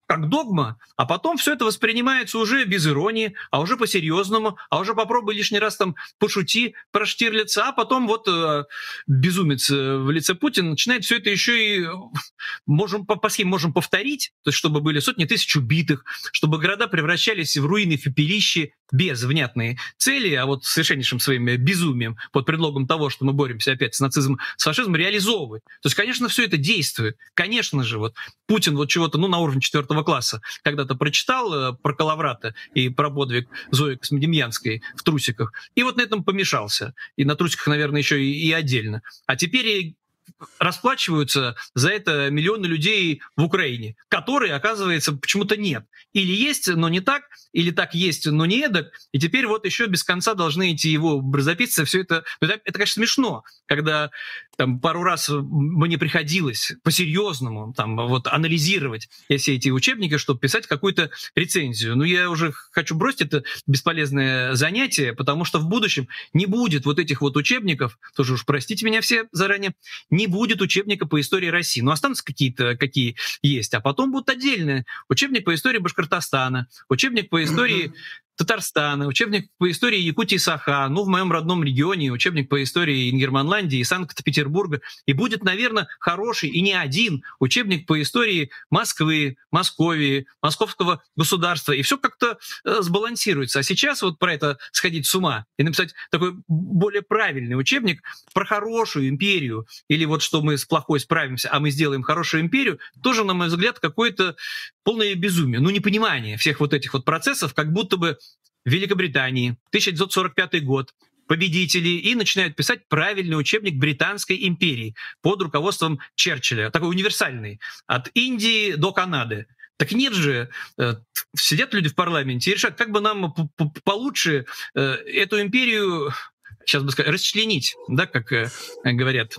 S2: как догма, а потом все это воспринимается уже без иронии, а уже по-серьезному, а уже попробуй лишний раз там пошути про Штирлица, а потом вот э, безумец э, в лице Путина начинает все это еще и э, можем, по, по схеме можем повторить, то есть чтобы были сотни тысяч убитых, чтобы города превращались в руины, в пепелище без внятной цели, а вот совершеннейшим своим безумием под предлогом того, что мы боремся опять с нацизмом, с фашизмом, реализовывать. То есть, конечно, все это действует. Конечно же, вот Путин вот чего-то, ну, на уровне четвертого класса когда-то прочитал э, про Калаврата и про подвиг Зои Космодемьянской в трусиках, и вот на этом помешался. И на трусиках, наверное, еще и, и отдельно. А теперь расплачиваются за это миллионы людей в Украине, которые, оказывается, почему-то нет. Или есть, но не так, или так есть, но не эдак, и теперь вот еще без конца должны идти его бразописцы. Все это, это, это, конечно, смешно, когда там пару раз мне приходилось по-серьезному там вот анализировать все эти учебники, чтобы писать какую-то рецензию. Но я уже хочу бросить это бесполезное занятие, потому что в будущем не будет вот этих вот учебников, тоже уж простите меня все заранее, не будет учебника по истории России. Ну, останутся какие-то, какие есть. А потом будут отдельные. Учебник по истории Башкортостана, учебник по истории Татарстана, учебник по истории Якутии и Саха, ну, в моем родном регионе, учебник по истории Ингерманландии и Санкт-Петербурга. И будет, наверное, хороший и не один учебник по истории Москвы, Московии, московского государства. И все как-то э, сбалансируется. А сейчас вот про это сходить с ума и написать такой более правильный учебник про хорошую империю, или вот что мы с плохой справимся, а мы сделаем хорошую империю, тоже, на мой взгляд, какое-то полное безумие. Ну, непонимание всех вот этих вот процессов, как будто бы в Великобритании, тысяча девятьсот сорок пятый год, победители, и начинают писать правильный учебник Британской империи под руководством Черчилля, такой универсальный, от Индии до Канады. Так нет же, э, сидят люди в парламенте и решают, как бы нам получше э, эту империю, сейчас бы сказать, расчленить, да, как э, говорят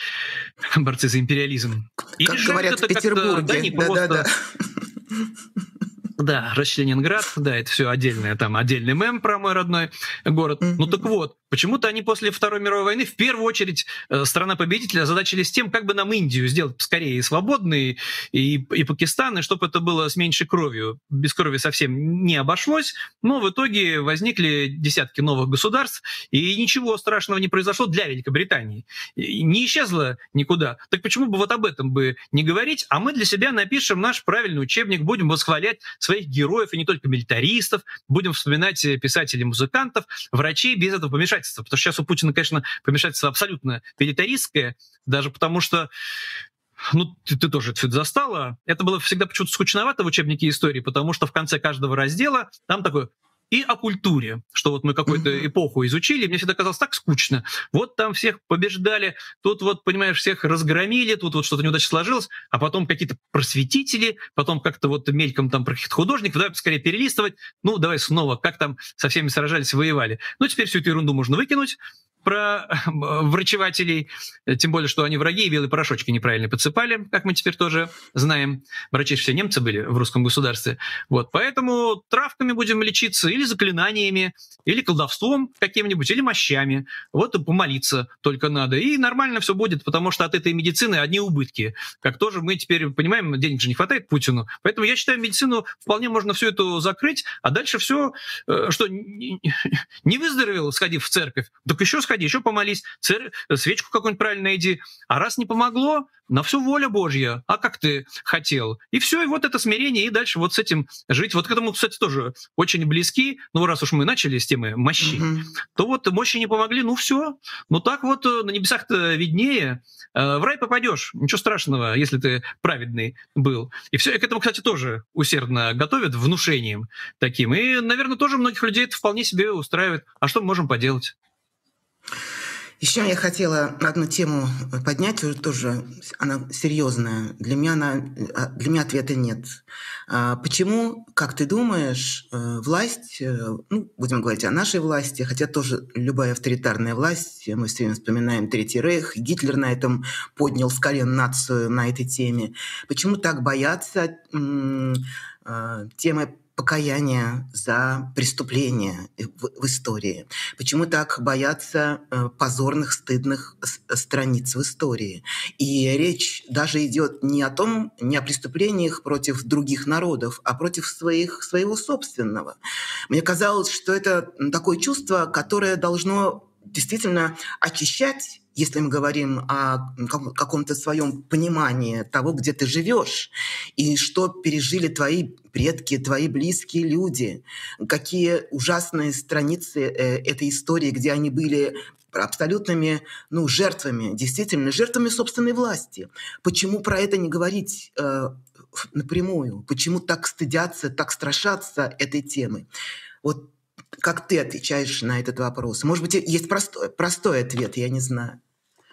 S2: борцы за империализм. И
S1: как говорят в Петербурге.
S2: Да, не просто... да, да. Да, Расчленинград, да, это все отдельное, там отдельный мем про мой родной город. Mm-hmm. Ну так вот, почему-то они после Второй мировой войны в первую очередь э, страна-победителя озадачились тем, как бы нам Индию сделать поскорее свободной, и, и Пакистан, и чтобы это было с меньшей кровью. Без крови совсем не обошлось, но в итоге возникли десятки новых государств, и ничего страшного не произошло для Великобритании. И не исчезло никуда. Так почему бы вот об этом бы не говорить, а мы для себя напишем наш правильный учебник, будем восхвалять своих героев, и не только милитаристов, будем вспоминать писателей, музыкантов, врачей без этого помешательства. Потому что сейчас у Путина, конечно, помешательство абсолютно милитаристское, даже потому что, ну, ты, ты тоже это все застала, это было всегда почему-то скучновато в учебнике истории, потому что в конце каждого раздела там такой и о культуре, что вот мы какую-то эпоху изучили, мне всегда казалось так скучно. Вот там всех побеждали, тут вот, понимаешь, всех разгромили, тут вот что-то неудачно сложилось, а потом какие-то просветители, потом как-то вот мельком там про каких-то художников, давай поскорее перелистывать, ну, давай снова, как там со всеми сражались, воевали. Ну, теперь всю эту ерунду можно выкинуть про врачевателей, тем более, что они враги и белые порошочки неправильно подсыпали, как мы теперь тоже знаем. Врачи все немцы были в русском государстве. Вот, поэтому травками будем лечиться или заклинаниями, или колдовством каким-нибудь, или мощами. Вот и помолиться только надо. И нормально все будет, потому что от этой медицины одни убытки. Как тоже мы теперь понимаем, денег же не хватает Путину. Поэтому я считаю, медицину вполне можно все это закрыть, а дальше все, что не выздоровел, сходив в церковь, так еще сходи, еще помолись, цер... свечку какую-нибудь правильно найди. А раз не помогло, на все воля Божья, а как ты хотел. И все, и вот это смирение, и дальше вот с этим жить. Вот к этому, кстати, тоже очень близки. Ну, раз уж мы начали с темы мощи, mm-hmm. то вот мощи не помогли, ну все. Ну так вот на небесах-то виднее. В рай попадешь, ничего страшного, если ты праведный был. И все, и к этому, кстати, тоже усердно готовят, внушением таким. И, наверное, тоже многих людей это вполне себе устраивает. А что мы можем поделать?
S1: Еще я хотела одну тему поднять, уже тоже она серьезная. Для меня, она, для меня ответа нет. Почему, как ты думаешь, власть, ну, будем говорить о нашей власти, хотя тоже любая авторитарная власть, мы все время вспоминаем Третий Рейх, Гитлер на этом поднял с колен нацию на этой теме, почему так боятся темы покаяния за преступления в, в истории? Почему так боятся э, позорных, стыдных с- страниц в истории? И речь даже идет не о том, не о преступлениях против других народов, а против своих, своего собственного. Мне казалось, что это такое чувство, которое должно действительно очищать, если мы говорим о каком-то своем понимании того, где ты живешь, и что пережили твои предки, твои близкие люди, какие ужасные страницы э, этой истории, где они были абсолютными, ну, жертвами, действительно, жертвами собственной власти. Почему про это не говорить э, напрямую? Почему так стыдятся, так страшатся этой темы? Вот как ты отвечаешь на этот вопрос? Может быть, есть простой, простой ответ, я не знаю.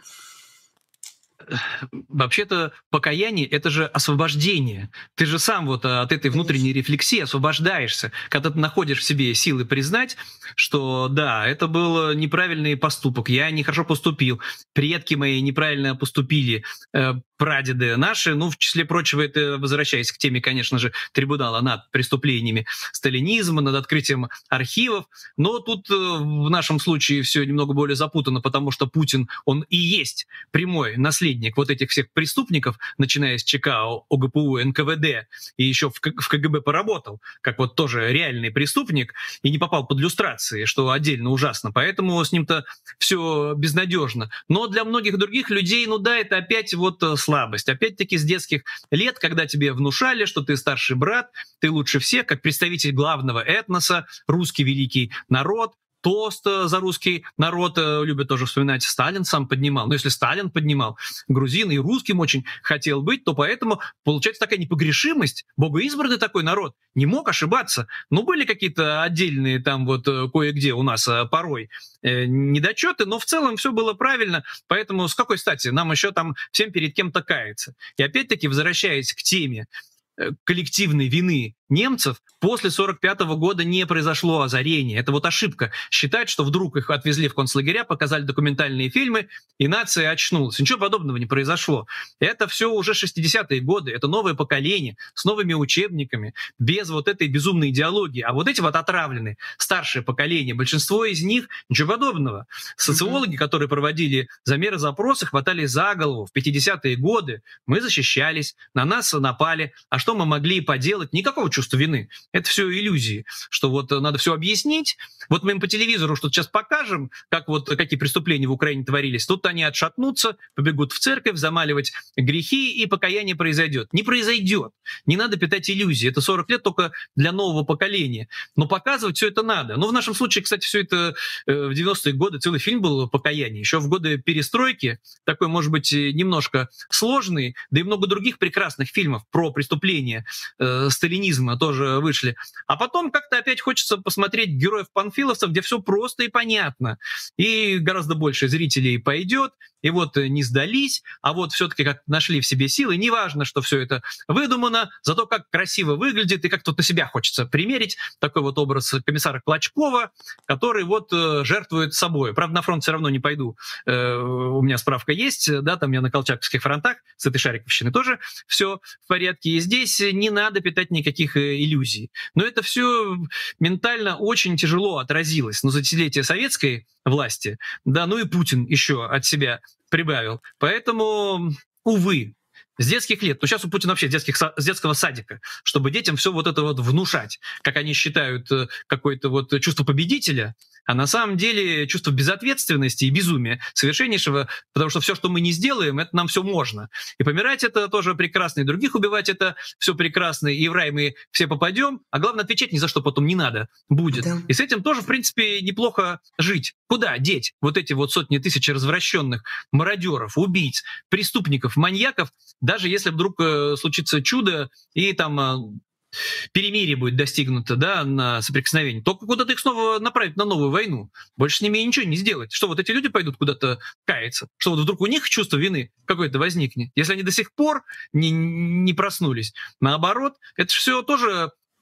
S2: Вообще-то покаяние — это же освобождение. Ты же сам вот от этой внутренней рефлексии освобождаешься, когда ты находишь в себе силы признать, что да, это был неправильный поступок, я нехорошо поступил, предки мои неправильно поступили, э, прадеды наши, ну, в числе прочего, это, возвращаясь к теме, конечно же, трибунала над преступлениями сталинизма, над открытием архивов, но тут э, в нашем случае все немного более запутано, потому что Путин, он и есть прямой наследник вот этих всех преступников, начиная с ЧК, ОГПУ, эн ка вэ дэ, и еще в ка гэ бэ поработал, как вот тоже реальный преступник, и не попал под люстрации, что отдельно ужасно. Поэтому с ним-то все безнадежно. Но для многих других людей, ну да, это опять вот слабость. Опять-таки с детских лет, когда тебе внушали, что ты старший брат, ты лучше всех, как представитель главного этноса, русский великий народ, тост за русский народ, любят тоже вспоминать, Сталин сам поднимал. Но если Сталин поднимал, грузин и русским очень хотел быть, то поэтому получается такая непогрешимость. Богоизбранный такой народ не мог ошибаться. Но были какие-то отдельные там вот кое-где у нас порой недочеты, но в целом все было правильно. Поэтому с какой стати нам еще там всем перед кем-то каяться? И опять-таки, возвращаясь к теме коллективной вины немцев, после сорок пятого года не произошло озарение. Это вот ошибка. Считать, что вдруг их отвезли в концлагеря, показали документальные фильмы, и нация очнулась. Ничего подобного не произошло. Это все уже шестидесятые годы, это новое поколение, с новыми учебниками, без вот этой безумной идеологии. А вот эти вот отравленные, старшее поколение, большинство из них ничего подобного. Социологи, mm-hmm. которые проводили замеры запроса, хватали за голову. В пятидесятые годы мы защищались, на нас напали. А что мы могли поделать? Никакого чувства вины. Это все иллюзии, что вот надо все объяснить. Вот мы им по телевизору что-то сейчас покажем, как вот какие преступления в Украине творились. Тут они отшатнутся, побегут в церковь, замаливать грехи, и покаяние произойдет. Не произойдет. Не надо питать иллюзии. Это сорок лет только для нового поколения. Но показывать все это надо. Ну, в нашем случае, кстати, все это э, в девяностые годы целый фильм был «Покаяние». Еще в годы перестройки, такой, может быть, немножко сложный, да и много других прекрасных фильмов про преступления э, сталинизма тоже вышли. А потом как-то опять хочется посмотреть героев-панфиловцев, где все просто и понятно. И гораздо больше зрителей пойдет, и вот не сдались, а вот все-таки как нашли в себе силы. Неважно, что все это выдумано, зато как красиво выглядит, и как тут на себя хочется примерить такой вот образ комиссара Клочкова, который вот э, жертвует собой. Правда, на фронт все равно не пойду. Э, у меня справка есть, да, там я на Колчаковских фронтах, с этой Шариковщины тоже все в порядке. И здесь не надо питать никаких иллюзий. Но это все ментально очень тяжело отразилось. Но за десятилетие советской власти, да, ну и Путин еще от себя прибавил. Поэтому, увы, с детских лет, ну сейчас у Путина вообще с, детских, с детского садика, чтобы детям все вот это вот внушать, как они считают какое-то вот чувство победителя, а на самом деле чувство безответственности и безумия совершеннейшего, потому что все, что мы не сделаем, это нам все можно. И помирать это тоже прекрасно, и других убивать это все прекрасно, и в рай мы все попадем, а главное, отвечать ни за что потом не надо будет. Да. И с этим тоже, в принципе, неплохо жить. Куда деть вот эти вот сотни тысяч развращенных мародеров, убийц, преступников, маньяков, даже если вдруг э, случится чудо, и там э, перемирие будет достигнуто, да, на соприкосновении, только куда-то их снова направить на новую войну. Больше с ними ничего не сделать. Что вот эти люди пойдут куда-то каяться? Что вот вдруг у них чувство вины какое-то возникнет? Если они до сих пор не, не проснулись. Наоборот, это же все тоже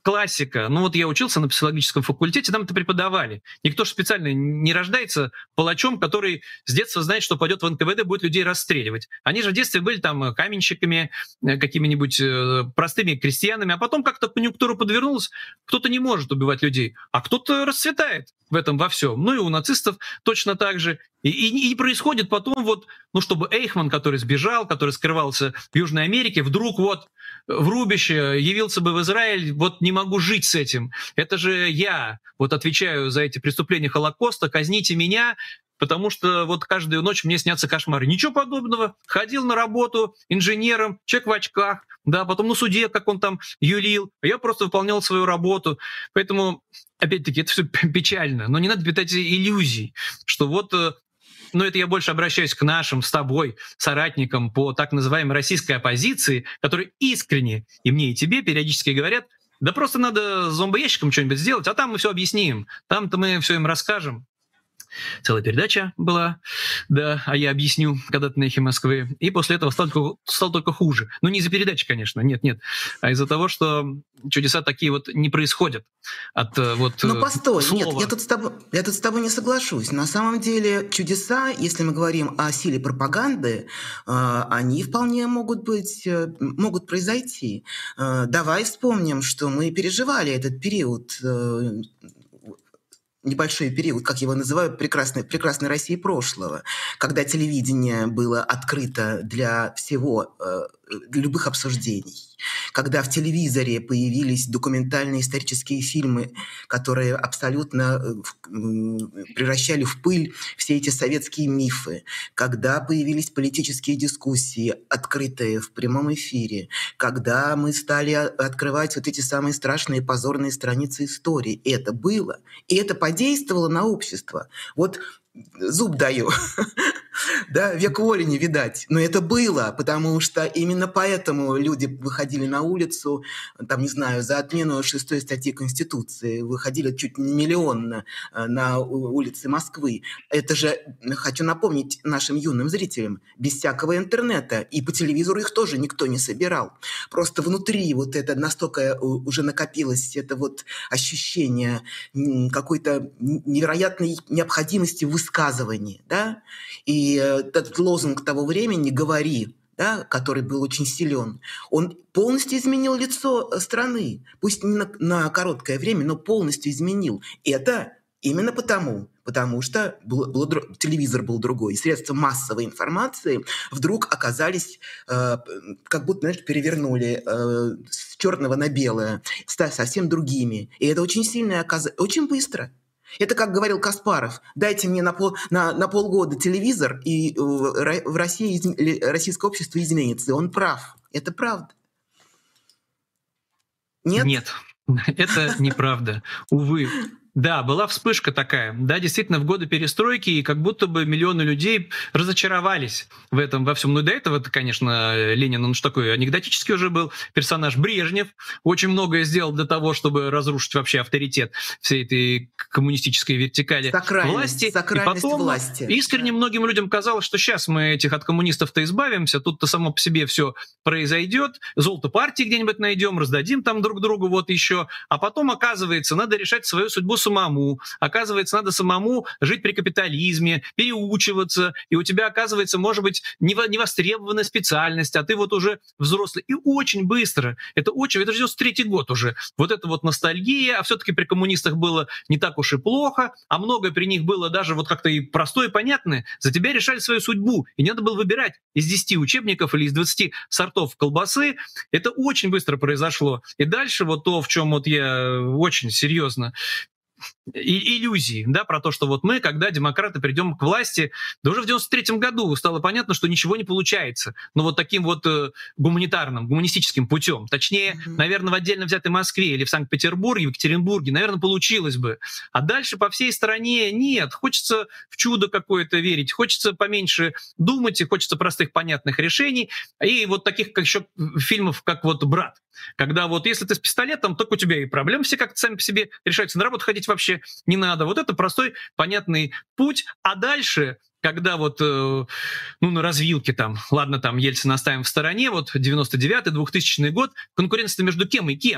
S2: классика. Ну вот я учился на психологическом факультете, там это преподавали. Никто же специально не рождается палачом, который с детства знает, что пойдет в эн ка вэ дэ, будет людей расстреливать. Они же в детстве были там каменщиками, какими-нибудь простыми крестьянами, а потом как-то конъюнктура подвернулась, кто-то не может убивать людей, а кто-то расцветает в этом во всем. Ну и у нацистов точно так же. И, и, и происходит потом вот, ну чтобы Эйхман, который сбежал, который скрывался в Южной Америке, вдруг вот в рубище явился бы в Израиль, вот не могу жить с этим. Это же я вот отвечаю за эти преступления Холокоста, казните меня, потому что вот каждую ночь мне снятся кошмары. Ничего подобного. Ходил на работу инженером, человек в очках, да, потом на суде, как он там юлил. Я просто выполнял свою работу. Поэтому, опять-таки, это все печально. Но не надо питать иллюзий, что вот... Но это я больше обращаюсь к нашим с тобой соратникам по так называемой российской оппозиции, которые искренне и мне, и тебе периодически говорят, да просто надо с зомбоящиком что-нибудь сделать, а там мы все объясним, там-то мы все им расскажем. Целая передача была, да, а я объясню когда-то на «Эхе Москвы». И после этого стал только, стал только хуже. Ну, не из-за передачи, конечно, нет-нет, а из-за того, что чудеса такие вот не происходят от вот
S1: Ну, постой,
S2: слова.
S1: Нет, я тут, с тобой, я тут с тобой не соглашусь. На самом деле чудеса, если мы говорим о силе пропаганды, э, они вполне могут быть, э, могут произойти. Э, давай вспомним, что мы переживали этот период, э, небольшой период, как его называют, прекрасной, прекрасной России прошлого, когда телевидение было открыто для всего, для любых обсуждений, когда в телевизоре появились документальные исторические фильмы, которые абсолютно превращали в пыль все эти советские мифы, когда появились политические дискуссии, открытые в прямом эфире, когда мы стали открывать вот эти самые страшные позорные страницы истории. Это было, и это подействовало на общество. Вот зуб даю, да, век воли не видать. Но это было, потому что именно поэтому люди выходили на улицу, там, не знаю, за отмену шестой статьи Конституции, выходили чуть не миллионно на улицы Москвы. Это же, хочу напомнить нашим юным зрителям, без всякого интернета, и по телевизору их тоже никто не собирал. Просто внутри вот это настолько уже накопилось, это вот ощущение какой-то невероятной необходимости высказывания, высказываний, да, и этот лозунг того времени «говори», да, который был очень силен, он полностью изменил лицо страны, пусть не на, на короткое время, но полностью изменил. И это именно потому, потому что был, был, телевизор был другой, и средства массовой информации вдруг оказались, э, как будто, знаешь, перевернули э, с черного на белое, стали совсем другими. И это очень сильно оказалось, очень быстро. Это, как говорил Каспаров, дайте мне на, пол, на, на полгода телевизор, и в России российское общество изменится. И он прав. Это правда. Нет?
S2: Нет, это неправда. Увы. Да, была вспышка такая. Да, действительно, в годы перестройки, и как будто бы миллионы людей разочаровались в этом, во всем. Ну, до этого, конечно, Ленин, он же такой анекдотический уже был персонаж. Брежнев очень многое сделал для того, чтобы разрушить вообще авторитет всей этой коммунистической вертикали власти. И потом
S1: власти.
S2: Искренне да. Многим людям казалось, что сейчас мы этих от коммунистов-то избавимся, тут-то само по себе все произойдет, золото партии где-нибудь найдем, раздадим там друг другу вот еще, а потом, оказывается, надо решать свою судьбу самому. Оказывается, надо самому жить при капитализме, переучиваться, и у тебя, оказывается, может быть невостребованная специальность, а ты вот уже взрослый. И очень быстро, это очень, это девяносто третий год уже, вот это вот ностальгия, а все-таки при коммунистах было не так уж и плохо, а многое при них было даже вот как-то и простое, и понятное. За тебя решали свою судьбу, и не надо было выбирать из десяти учебников или из двадцати сортов колбасы. Это очень быстро произошло. И дальше вот то, в чем вот я очень серьезно И, иллюзии, да, про то, что вот мы, когда демократы придем к власти, да уже в девяносто третьем году стало понятно, что ничего не получается. Но вот таким вот э, гуманитарным, гуманистическим путем, точнее, mm-hmm. наверное, в отдельно взятой Москве или в Санкт-Петербурге, в Екатеринбурге, наверное, получилось бы. А дальше по всей стране нет. Хочется в чудо какое-то верить, хочется поменьше думать, и хочется простых, понятных решений. И вот таких как еще фильмов, как вот «Брат». Когда вот если ты с пистолетом, так у тебя и проблемы все как-то сами по себе решаются. На работу ходить вообще не надо. Вот это простой, понятный путь. А дальше, когда вот, э, ну, на развилке там, ладно, там Ельцин оставим в стороне, вот девяносто девятый, двухтысячный год, конкуренция между кем и кем?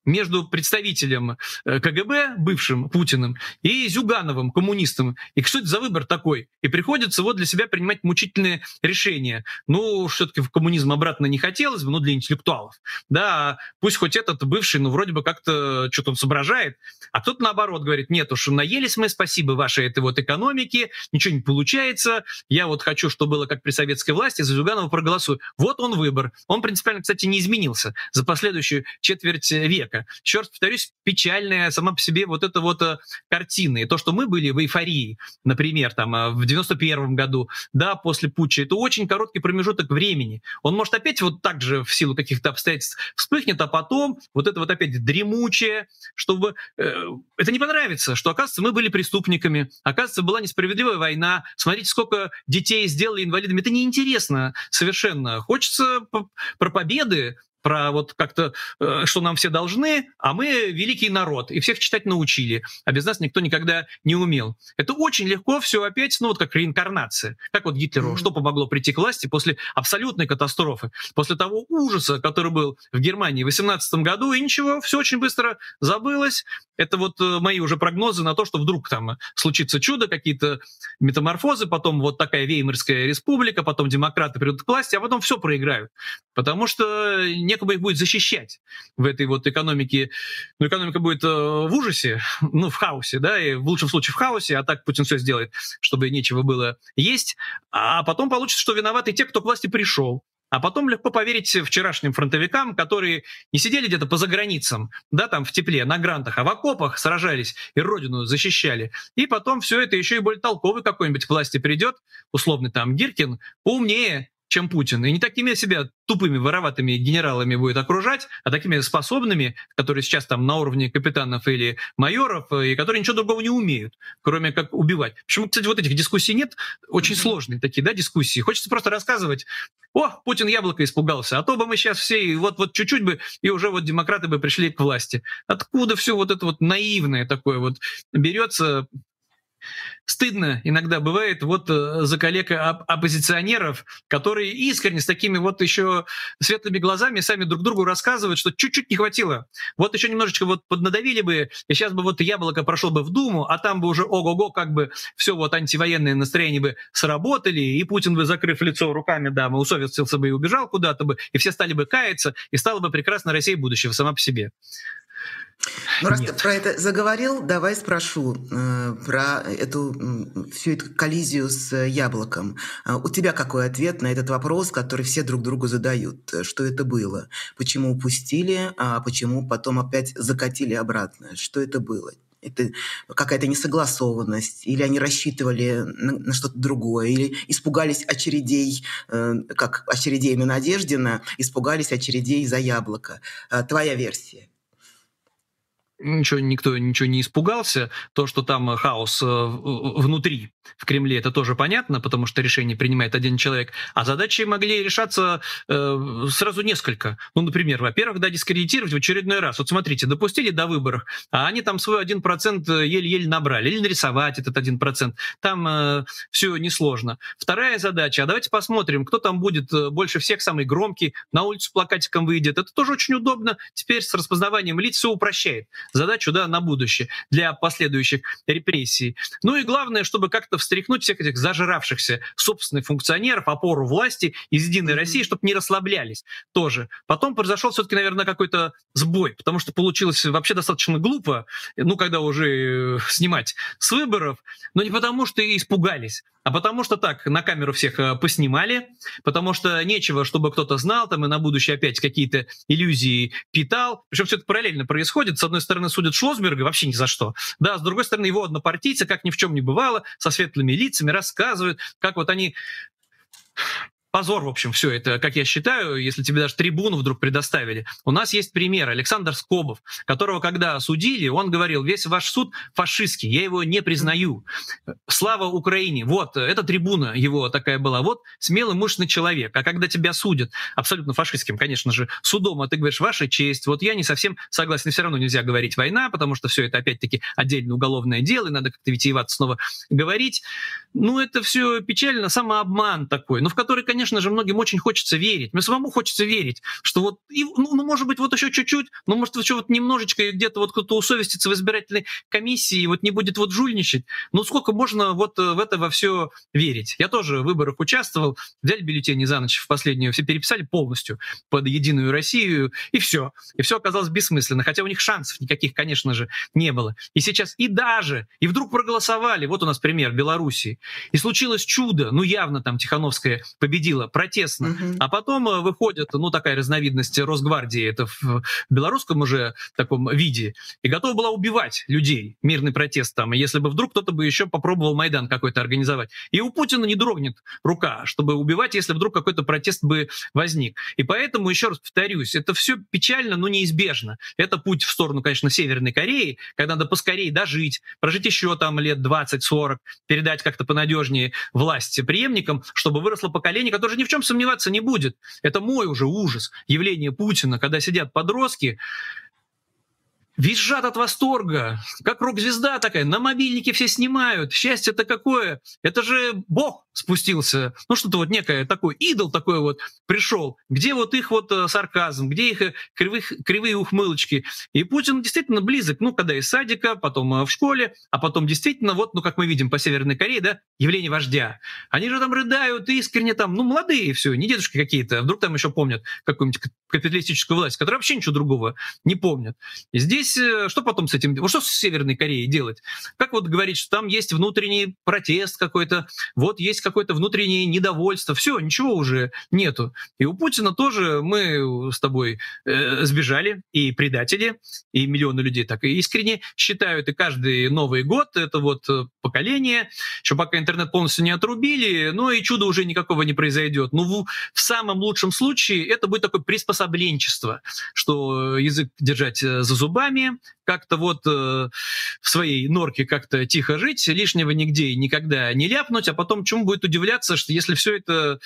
S2: между представителем КГБ, бывшим Путиным, и Зюгановым, коммунистом. И что это за выбор такой? И приходится вот для себя принимать мучительные решения. Ну, все-таки в коммунизм обратно не хотелось бы, ну, для интеллектуалов. Да, пусть хоть этот бывший, ну, вроде бы как-то что-то он соображает. А кто-то наоборот говорит, нет уж, наелись мы, спасибо вашей этой вот экономике, ничего не получается. Я вот хочу, чтобы было как при советской власти, за Зюганова проголосую. Вот он выбор. Он принципиально, кстати, не изменился за последующую четверть века. Еще раз повторюсь, печальная сама по себе вот эта вот картина. И то, что мы были в эйфории, например, там в девяносто первом году, да, после путча, это очень короткий промежуток времени. Он может опять вот так же в силу каких-то обстоятельств вспыхнет, а потом вот это вот опять дремучее, чтобы... Э, это не понравится, что, оказывается, мы были преступниками, оказывается, была несправедливая война, смотрите, сколько детей сделали инвалидами. Это неинтересно совершенно. Хочется про победы, про вот как-то, э, что нам все должны, а мы великий народ, и всех читать научили, а без нас никто никогда не умел. Это очень легко все опять, ну вот как реинкарнация. Как вот Гитлеру, mm-hmm. что помогло прийти к власти после абсолютной катастрофы, после того ужаса, который был в Германии в восемнадцатом году, и ничего, все очень быстро забылось. Это вот мои уже прогнозы на то, что вдруг там случится чудо, какие-то метаморфозы, потом вот такая Веймарская республика, потом демократы придут к власти, а потом все проиграют. Потому что некому их будет защищать в этой вот экономике. Ну, экономика будет в ужасе, ну, в хаосе, да, и в лучшем случае в хаосе, а так Путин все сделает, чтобы нечего было есть. А потом получится, что виноваты те, кто к власти пришел. А потом легко поверить вчерашним фронтовикам, которые не сидели где-то по заграницам, да, там в тепле, на грантах, а в окопах сражались и родину защищали. И потом все это еще и более толковый какой-нибудь к власти придет, условный там Гиркин, поумнее, чем Путин. И не такими себя тупыми, вороватыми генералами будет окружать, а такими способными, которые сейчас там на уровне капитанов или майоров, и которые ничего другого не умеют, кроме как убивать. Почему, кстати, вот этих дискуссий нет? Очень сложные такие, да, дискуссии. Хочется просто рассказывать, о, Путин яблоко испугался, а то бы мы сейчас все, вот-вот чуть-чуть бы, и уже вот демократы бы пришли к власти. Откуда все вот это вот наивное такое вот берется? Стыдно иногда бывает вот за коллег оппозиционеров, которые искренне с такими вот еще светлыми глазами сами друг другу рассказывают, что чуть-чуть не хватило. Вот еще немножечко вот поднадавили бы, и сейчас бы вот яблоко прошло бы в Думу, а там бы уже ого-го, как бы все вот антивоенные настроения бы сработали, и Путин бы, закрыв лицо руками, да, усовестился бы и убежал куда-то бы, и все стали бы каяться, и стала бы прекрасная Россия будущего сама по себе.
S1: Ну, раз Нет. ты про это заговорил, давай спрошу э, про эту э, всю эту коллизию с яблоком. Э, у тебя какой ответ на этот вопрос, который все друг другу задают? Что это было? Почему упустили, а почему потом опять закатили обратно? Что это было? Это какая-то несогласованность? Или они рассчитывали на, на что-то другое? Или испугались очередей, э, как очередей на Надеждина, испугались очередей за яблоко? Э, твоя версия?
S2: Ничего, никто ничего не испугался. То, что там хаос внутри, в Кремле, это тоже понятно, потому что решение принимает один человек. А задачи могли решаться э, сразу несколько. Ну, например, во-первых, да, дискредитировать в очередной раз. Вот смотрите, допустили до выборов, а они там свой один процент еле-еле набрали. Или нарисовать этот один процент. Там э, все несложно. Вторая задача, а давайте посмотрим, кто там будет больше всех, самый громкий, на улицу плакатиком выйдет. Это тоже очень удобно. Теперь с распознаванием лиц все упрощает задачу, да, на будущее для последующих репрессий. Ну и главное, чтобы как-то встряхнуть всех этих зажравшихся собственных функционеров, опору власти из «Единой России», чтобы не расслаблялись тоже. Потом произошел все-таки, наверное, какой-то сбой, потому что получилось вообще достаточно глупо, ну, когда уже снимать с выборов, но не потому что испугались, а потому что так, на камеру всех поснимали, потому что нечего, чтобы кто-то знал, там и на будущее опять какие-то иллюзии питал. Причем все это параллельно происходит. С одной стороны, судят Шлосберга вообще ни за что. Да, с другой стороны, его однопартийцы, как ни в чем не бывало, со светлыми лицами рассказывают, как вот они... Позор, в общем, все это, как я считаю, если тебе даже трибуну вдруг предоставили. У нас есть пример. Александр Скобов, которого, когда осудили, он говорил, весь ваш суд фашистский, я его не признаю. Слава Украине. Вот, эта трибуна его такая была. Вот смелый, мужественный человек. А когда тебя судят абсолютно фашистским, конечно же, судом, а ты говоришь, ваша честь, вот я не совсем согласен. Все равно нельзя говорить война, потому что все это опять-таки отдельное уголовное дело, и надо как-то витиевато снова говорить. Ну, это все печально, самообман такой, но в который, конечно, конечно же, многим очень хочется верить. Мне самому хочется верить, что вот, и, ну, ну, может быть, вот еще чуть-чуть, ну, может, еще вот немножечко где-то вот кто-то усовестится в избирательной комиссии и вот не будет вот жульничать. Ну, сколько можно вот в это во все верить? Я тоже в выборах участвовал, взяли бюллетени за ночь в последнюю, все переписали полностью под «Единую Россию», и все. И все оказалось бессмысленно, хотя у них шансов никаких, конечно же, не было. И сейчас, и даже, и вдруг проголосовали, вот у нас пример Белоруссии, и случилось чудо, ну, явно там Тихановская победила протестно,
S1: Мгм.
S2: а потом э, выходит, ну, такая разновидность Росгвардии, это в белорусском уже таком виде, и готова была убивать людей, мирный протест там, и если бы вдруг кто-то бы еще попробовал Майдан какой-то организовать. И у Путина не дрогнет рука, чтобы убивать, если вдруг какой-то протест бы возник. И поэтому, еще раз повторюсь, это все печально, но неизбежно. Это путь в сторону, конечно, Северной Кореи, когда надо поскорее дожить, прожить еще там лет двадцать-сорок, передать как-то понадежнее власть преемникам, чтобы выросло поколение, которое ни в чем сомневаться не будет. Это мой уже ужас. Явление Путина, когда сидят подростки, визжат от восторга, как рок-звезда такая, на мобильнике все снимают. Счастье-то какое? Это же Бог спустился. Ну что-то вот некое такой идол такой вот пришел. Где вот их вот э, сарказм, где их э, кривых, кривые ухмылочки? И Путин действительно близок, ну, когда из садика, потом э, в школе, а потом действительно, вот, ну, как мы видим по Северной Корее, да, явление вождя. Они же там рыдают искренне там, ну, молодые все, не дедушки какие-то, вдруг там еще помнят какую-нибудь капиталистическую власть, которая вообще ничего другого не помнят. И здесь что потом с этим? Вот что с Северной Кореей делать? Как вот говорить, что там есть внутренний протест какой-то, вот есть какое-то внутреннее недовольство. Все, ничего уже нету. И у Путина тоже мы с тобой э, сбежали, и предатели, и миллионы людей так и искренне считают, и каждый Новый год это вот поколение, еще пока интернет полностью не отрубили, но и чуда уже никакого не произойдет. Ну, в, в самом лучшем случае это будет такое приспособленчество, что язык держать за зубами, как-то вот э, в своей норке как-то тихо жить, лишнего нигде и никогда не ляпнуть, а потом чему будет удивляться, что если все это,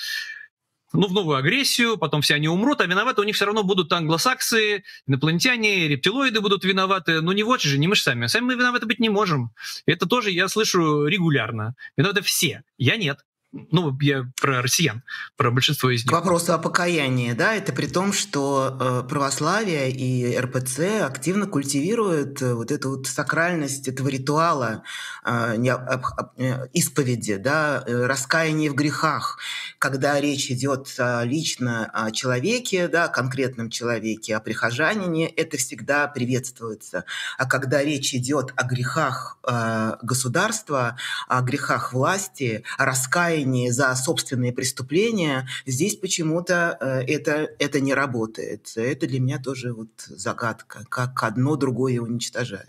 S2: ну, в новую агрессию, потом все они умрут, а виноваты у них все равно будут англосаксы, инопланетяне, рептилоиды будут виноваты, ну не вот же, не мы же сами, сами мы виноваты быть не можем. Это тоже я слышу регулярно. Виноваты все, я нет. Ну, я про россиян, про большинство из них.
S1: К вопросу о покаянии, да, это при том, что э, православие и эр пэ цэ активно культивируют э, вот эту вот сакральность этого ритуала э, не, об, об, э, исповеди, да, э, раскаяния в грехах, когда речь идет э, лично о человеке, да, конкретном человеке, о прихожанине, это всегда приветствуется. А когда речь идет о грехах э, государства, о грехах власти, о раскаянии за собственные преступления, здесь почему-то э, это, это не работает. Это для меня тоже вот загадка, как одно другое уничтожает.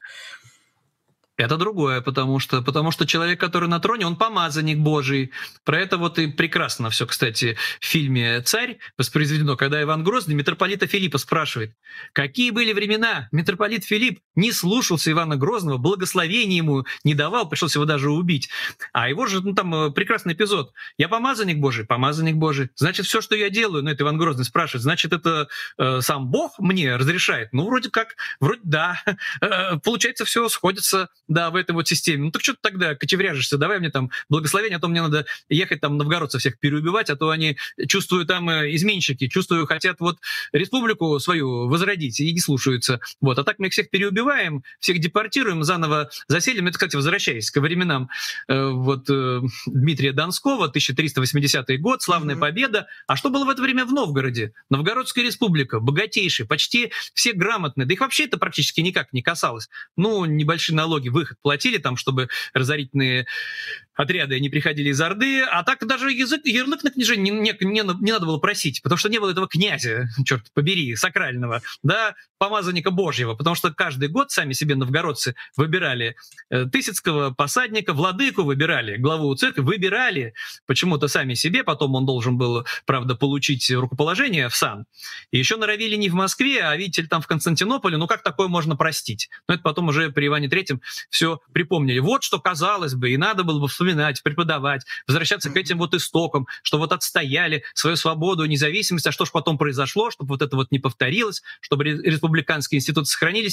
S2: Это другое, потому что, потому что человек, который на троне, он помазанник Божий. Про это вот и прекрасно все, кстати, в фильме «Царь» воспроизведено, когда Иван Грозный митрополита Филиппа спрашивает, какие были времена? Митрополит Филипп не слушался Ивана Грозного, благословения ему не давал, пришлось его даже убить. А его же, ну там прекрасный эпизод. Я помазанник Божий, помазанник Божий. Значит, все, что я делаю, ну это Иван Грозный спрашивает, значит, это э, сам Бог мне разрешает? Ну, вроде как, вроде да. Э, получается, все сходится. Да, в этой вот системе. Ну так что ты тогда кочевряжешься? Давай мне там благословение, а то мне надо ехать там новгородцев всех переубивать, а то они, чувствую, там изменщики, чувствую, хотят вот республику свою возродить и не слушаются. Вот. А так мы их всех переубиваем, всех депортируем, заново заселим. Это, кстати, возвращаясь к временам э, вот э, Дмитрия Донского, тысяча триста восьмидесятый год, славная mm-hmm. победа. А что было в это время в Новгороде? Новгородская республика, богатейшая, почти все грамотные. Да их вообще это практически никак не касалось. Ну, небольшие налоги, выход платили там, чтобы разорительные отряды не приходили из Орды, а так даже язык, ярлык на княжение не, не, не, не надо было просить, потому что не было этого князя, черт побери, сакрального, да, помазанника Божьего, потому что каждый год сами себе новгородцы выбирали э, Тысяцкого посадника, владыку выбирали, главу церкви выбирали почему-то сами себе, потом он должен был, правда, получить рукоположение в сан. И еще норовили не в Москве, а, видите ли, там в Константинополе, ну как такое можно простить? Но это потом уже при Иване Третьем все припомнили. Вот что, казалось бы, и надо было бы вспоминать, преподавать, возвращаться к этим вот истокам, что вот отстояли свою свободу, независимость, а что ж потом произошло, чтобы вот это вот не повторилось, чтобы республиканские институты сохранились.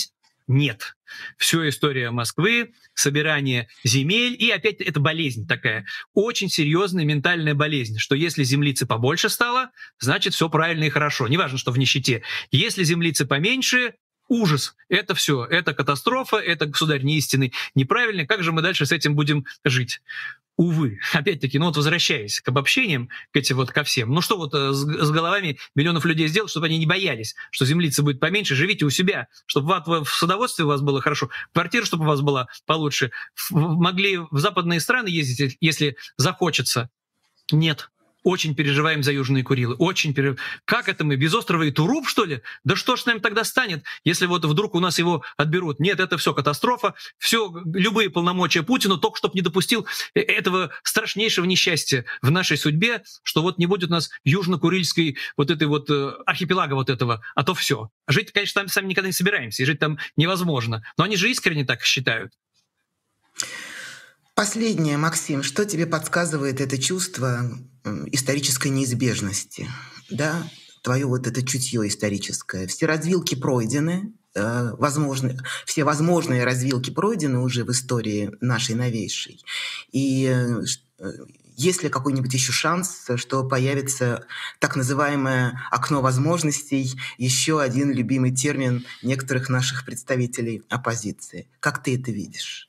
S2: Нет. Все история Москвы, собирание земель, и опять это болезнь такая, очень серьезная ментальная болезнь, что если землицы побольше стало, значит все правильно и хорошо. Неважно, что в нищете. Если землицы поменьше, ужас. Это все, это катастрофа, это государь неистинный, неправильный. Как же мы дальше с этим будем жить? Увы, опять-таки, ну вот возвращаясь к обобщениям, к этим вот ко всем, ну что вот э, с, с головами миллионов людей сделать, чтобы они не боялись, что землицы будет поменьше, живите у себя, чтобы в, в садоводстве у вас было хорошо, квартира, чтобы у вас была получше, в, могли в западные страны ездить, если захочется. Нет. Очень переживаем за Южные Курилы. Очень переживаем. Как это мы? Без острова Итуруп, что ли? Да что ж с нами тогда станет, если вот вдруг у нас его отберут? Нет, это все катастрофа. Все, любые полномочия Путину, только чтобы не допустил этого страшнейшего несчастья в нашей судьбе, что вот не будет у нас Южно-Курильской вот этой вот архипелага вот этого, а то все. Жить, конечно, там сами никогда не собираемся, и жить там невозможно. Но они же искренне так считают.
S1: Последнее, Максим, что тебе подсказывает это чувство исторической неизбежности, да, твое вот это чутье историческое? Все развилки пройдены, э, возможны, все возможные развилки пройдены уже в истории нашей новейшей. И э, есть ли какой-нибудь еще шанс, что появится так называемое окно возможностей, еще один любимый термин некоторых наших представителей оппозиции? Как ты это видишь?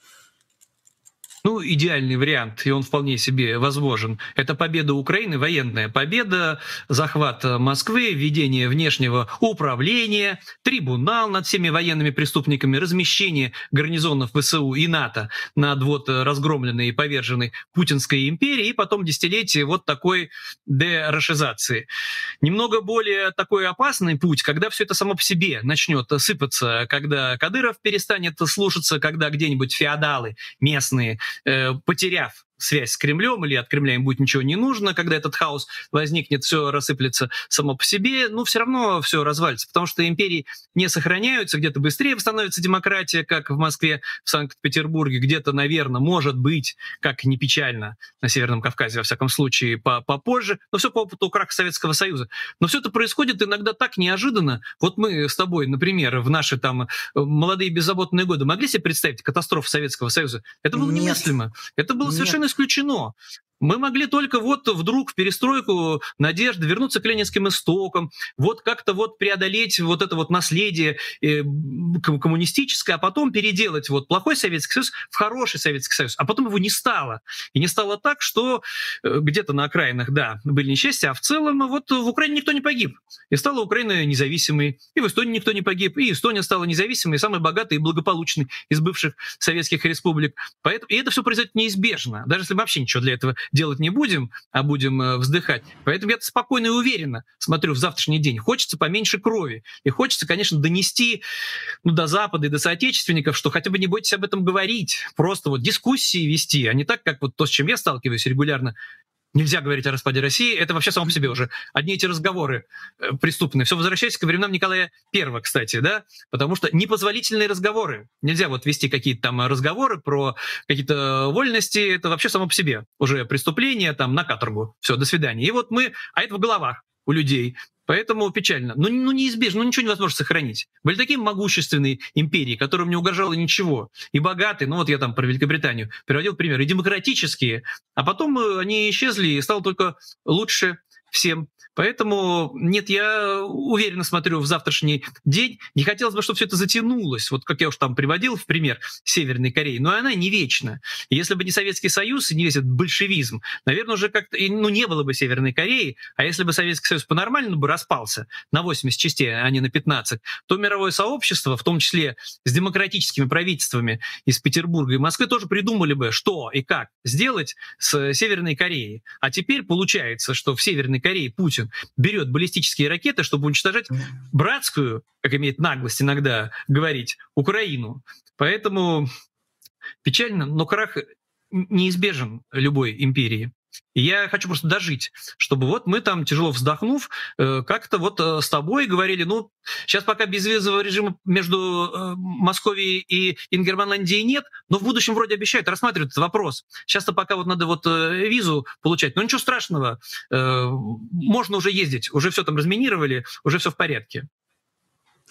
S2: Ну, идеальный вариант, и он вполне себе возможен. Это победа Украины, военная победа, захват Москвы, введение внешнего управления, трибунал над всеми военными преступниками, размещение гарнизонов ВСУ и НАТО над вот разгромленной и поверженной Путинской империей, и потом десятилетие вот такой дерошизации. Немного более такой опасный путь, когда все это само по себе начнет сыпаться, когда Кадыров перестанет слушаться, когда где-нибудь феодалы местные, потеряв связь с Кремлем, или от Кремля им будет ничего не нужно, когда этот хаос возникнет, все рассыплется само по себе, ну, все равно все развалится, потому что империи не сохраняются, где-то быстрее восстановится демократия, как в Москве, в Санкт-Петербурге, где-то, наверное, может быть, как ни печально, на Северном Кавказе, во всяком случае, попозже, но все по опыту краха Советского Союза. Но все это происходит иногда так неожиданно. Вот мы с тобой, например, в наши там молодые беззаботные годы могли себе представить катастрофу Советского Союза? Это было
S1: Нет.
S2: немыслимо. Это было
S1: Нет.
S2: совершенно исключено. Мы могли только вот вдруг в перестройку надежды вернуться к ленинским истокам, вот как-то вот преодолеть вот это вот наследие э, коммунистическое, а потом переделать вот плохой Советский Союз в хороший Советский Союз. А потом его не стало. И не стало так, что э, где-то на окраинах, да, были несчастья, а в целом вот в Украине никто не погиб. И стала Украина независимой, и в Эстонии никто не погиб, и Эстония стала независимой, самой богатой и благополучной из бывших советских республик. Поэтому, и это все произойдет неизбежно, даже если мы вообще ничего для этого делать не будем, а будем э, вздыхать. Поэтому я спокойно и уверенно смотрю в завтрашний день. Хочется поменьше крови. И хочется, конечно, донести ну, до Запада и до соотечественников, что хотя бы не бойтесь об этом говорить. Просто вот дискуссии вести, а не так, как вот то, с чем я сталкиваюсь регулярно. Нельзя говорить о распаде России. Это вообще само по себе уже одни эти разговоры э, преступные. Все возвращается к временам Николая Первого, кстати, да, потому что непозволительные разговоры. Нельзя вот вести какие-то там разговоры про какие-то вольности. Это вообще само по себе уже преступление, там, на каторгу. Все, до свидания. И вот мы, а это в головах у людей. Поэтому печально. Ну, ну неизбежно, ну ничего невозможно сохранить. Были такие могущественные империи, которым не угрожало ничего. И богатые, ну вот я там про Великобританию приводил пример, и демократические. А потом они исчезли, и стало только лучше всем. Поэтому, нет, я уверенно смотрю в завтрашний день. Не хотелось бы, чтобы все это затянулось. Вот как я уж там приводил в пример Северной Кореи. Но она не вечна. И если бы не Советский Союз и не весь этот большевизм, наверное, уже как-то ну, не было бы Северной Кореи. А если бы Советский Союз по-нормальному бы распался на восемьдесят частей, а не на пятнадцать, то мировое сообщество, в том числе с демократическими правительствами из Петербурга и Москвы, тоже придумали бы, что и как сделать с Северной Кореей. А теперь получается, что в Северной Корее Путин берет баллистические ракеты, чтобы уничтожать братскую, как имеет наглость иногда говорить, Украину. Поэтому печально, но крах неизбежен любой империи. И я хочу просто дожить, чтобы вот мы там, тяжело вздохнув, как-то вот с тобой говорили, ну, сейчас пока безвизового режима между Московией и Ингерманландией нет, но в будущем вроде обещают рассматривать этот вопрос. Сейчас-то пока вот надо вот визу получать, но ничего страшного, можно уже ездить, уже все там разминировали, уже все в порядке.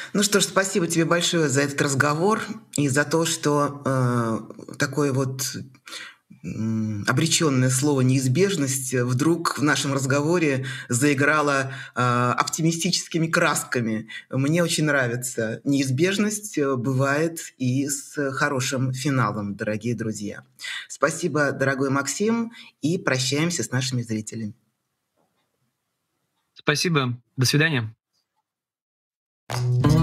S1: Ну что ж, спасибо тебе большое за этот разговор и за то, что э, такое вот м, обреченное слово «неизбежность» вдруг в нашем разговоре заиграло э, оптимистическими красками. Мне очень нравится. Неизбежность э, бывает и с хорошим финалом, дорогие друзья. Спасибо, дорогой Максим, и прощаемся с нашими зрителями.
S2: Спасибо. До свидания.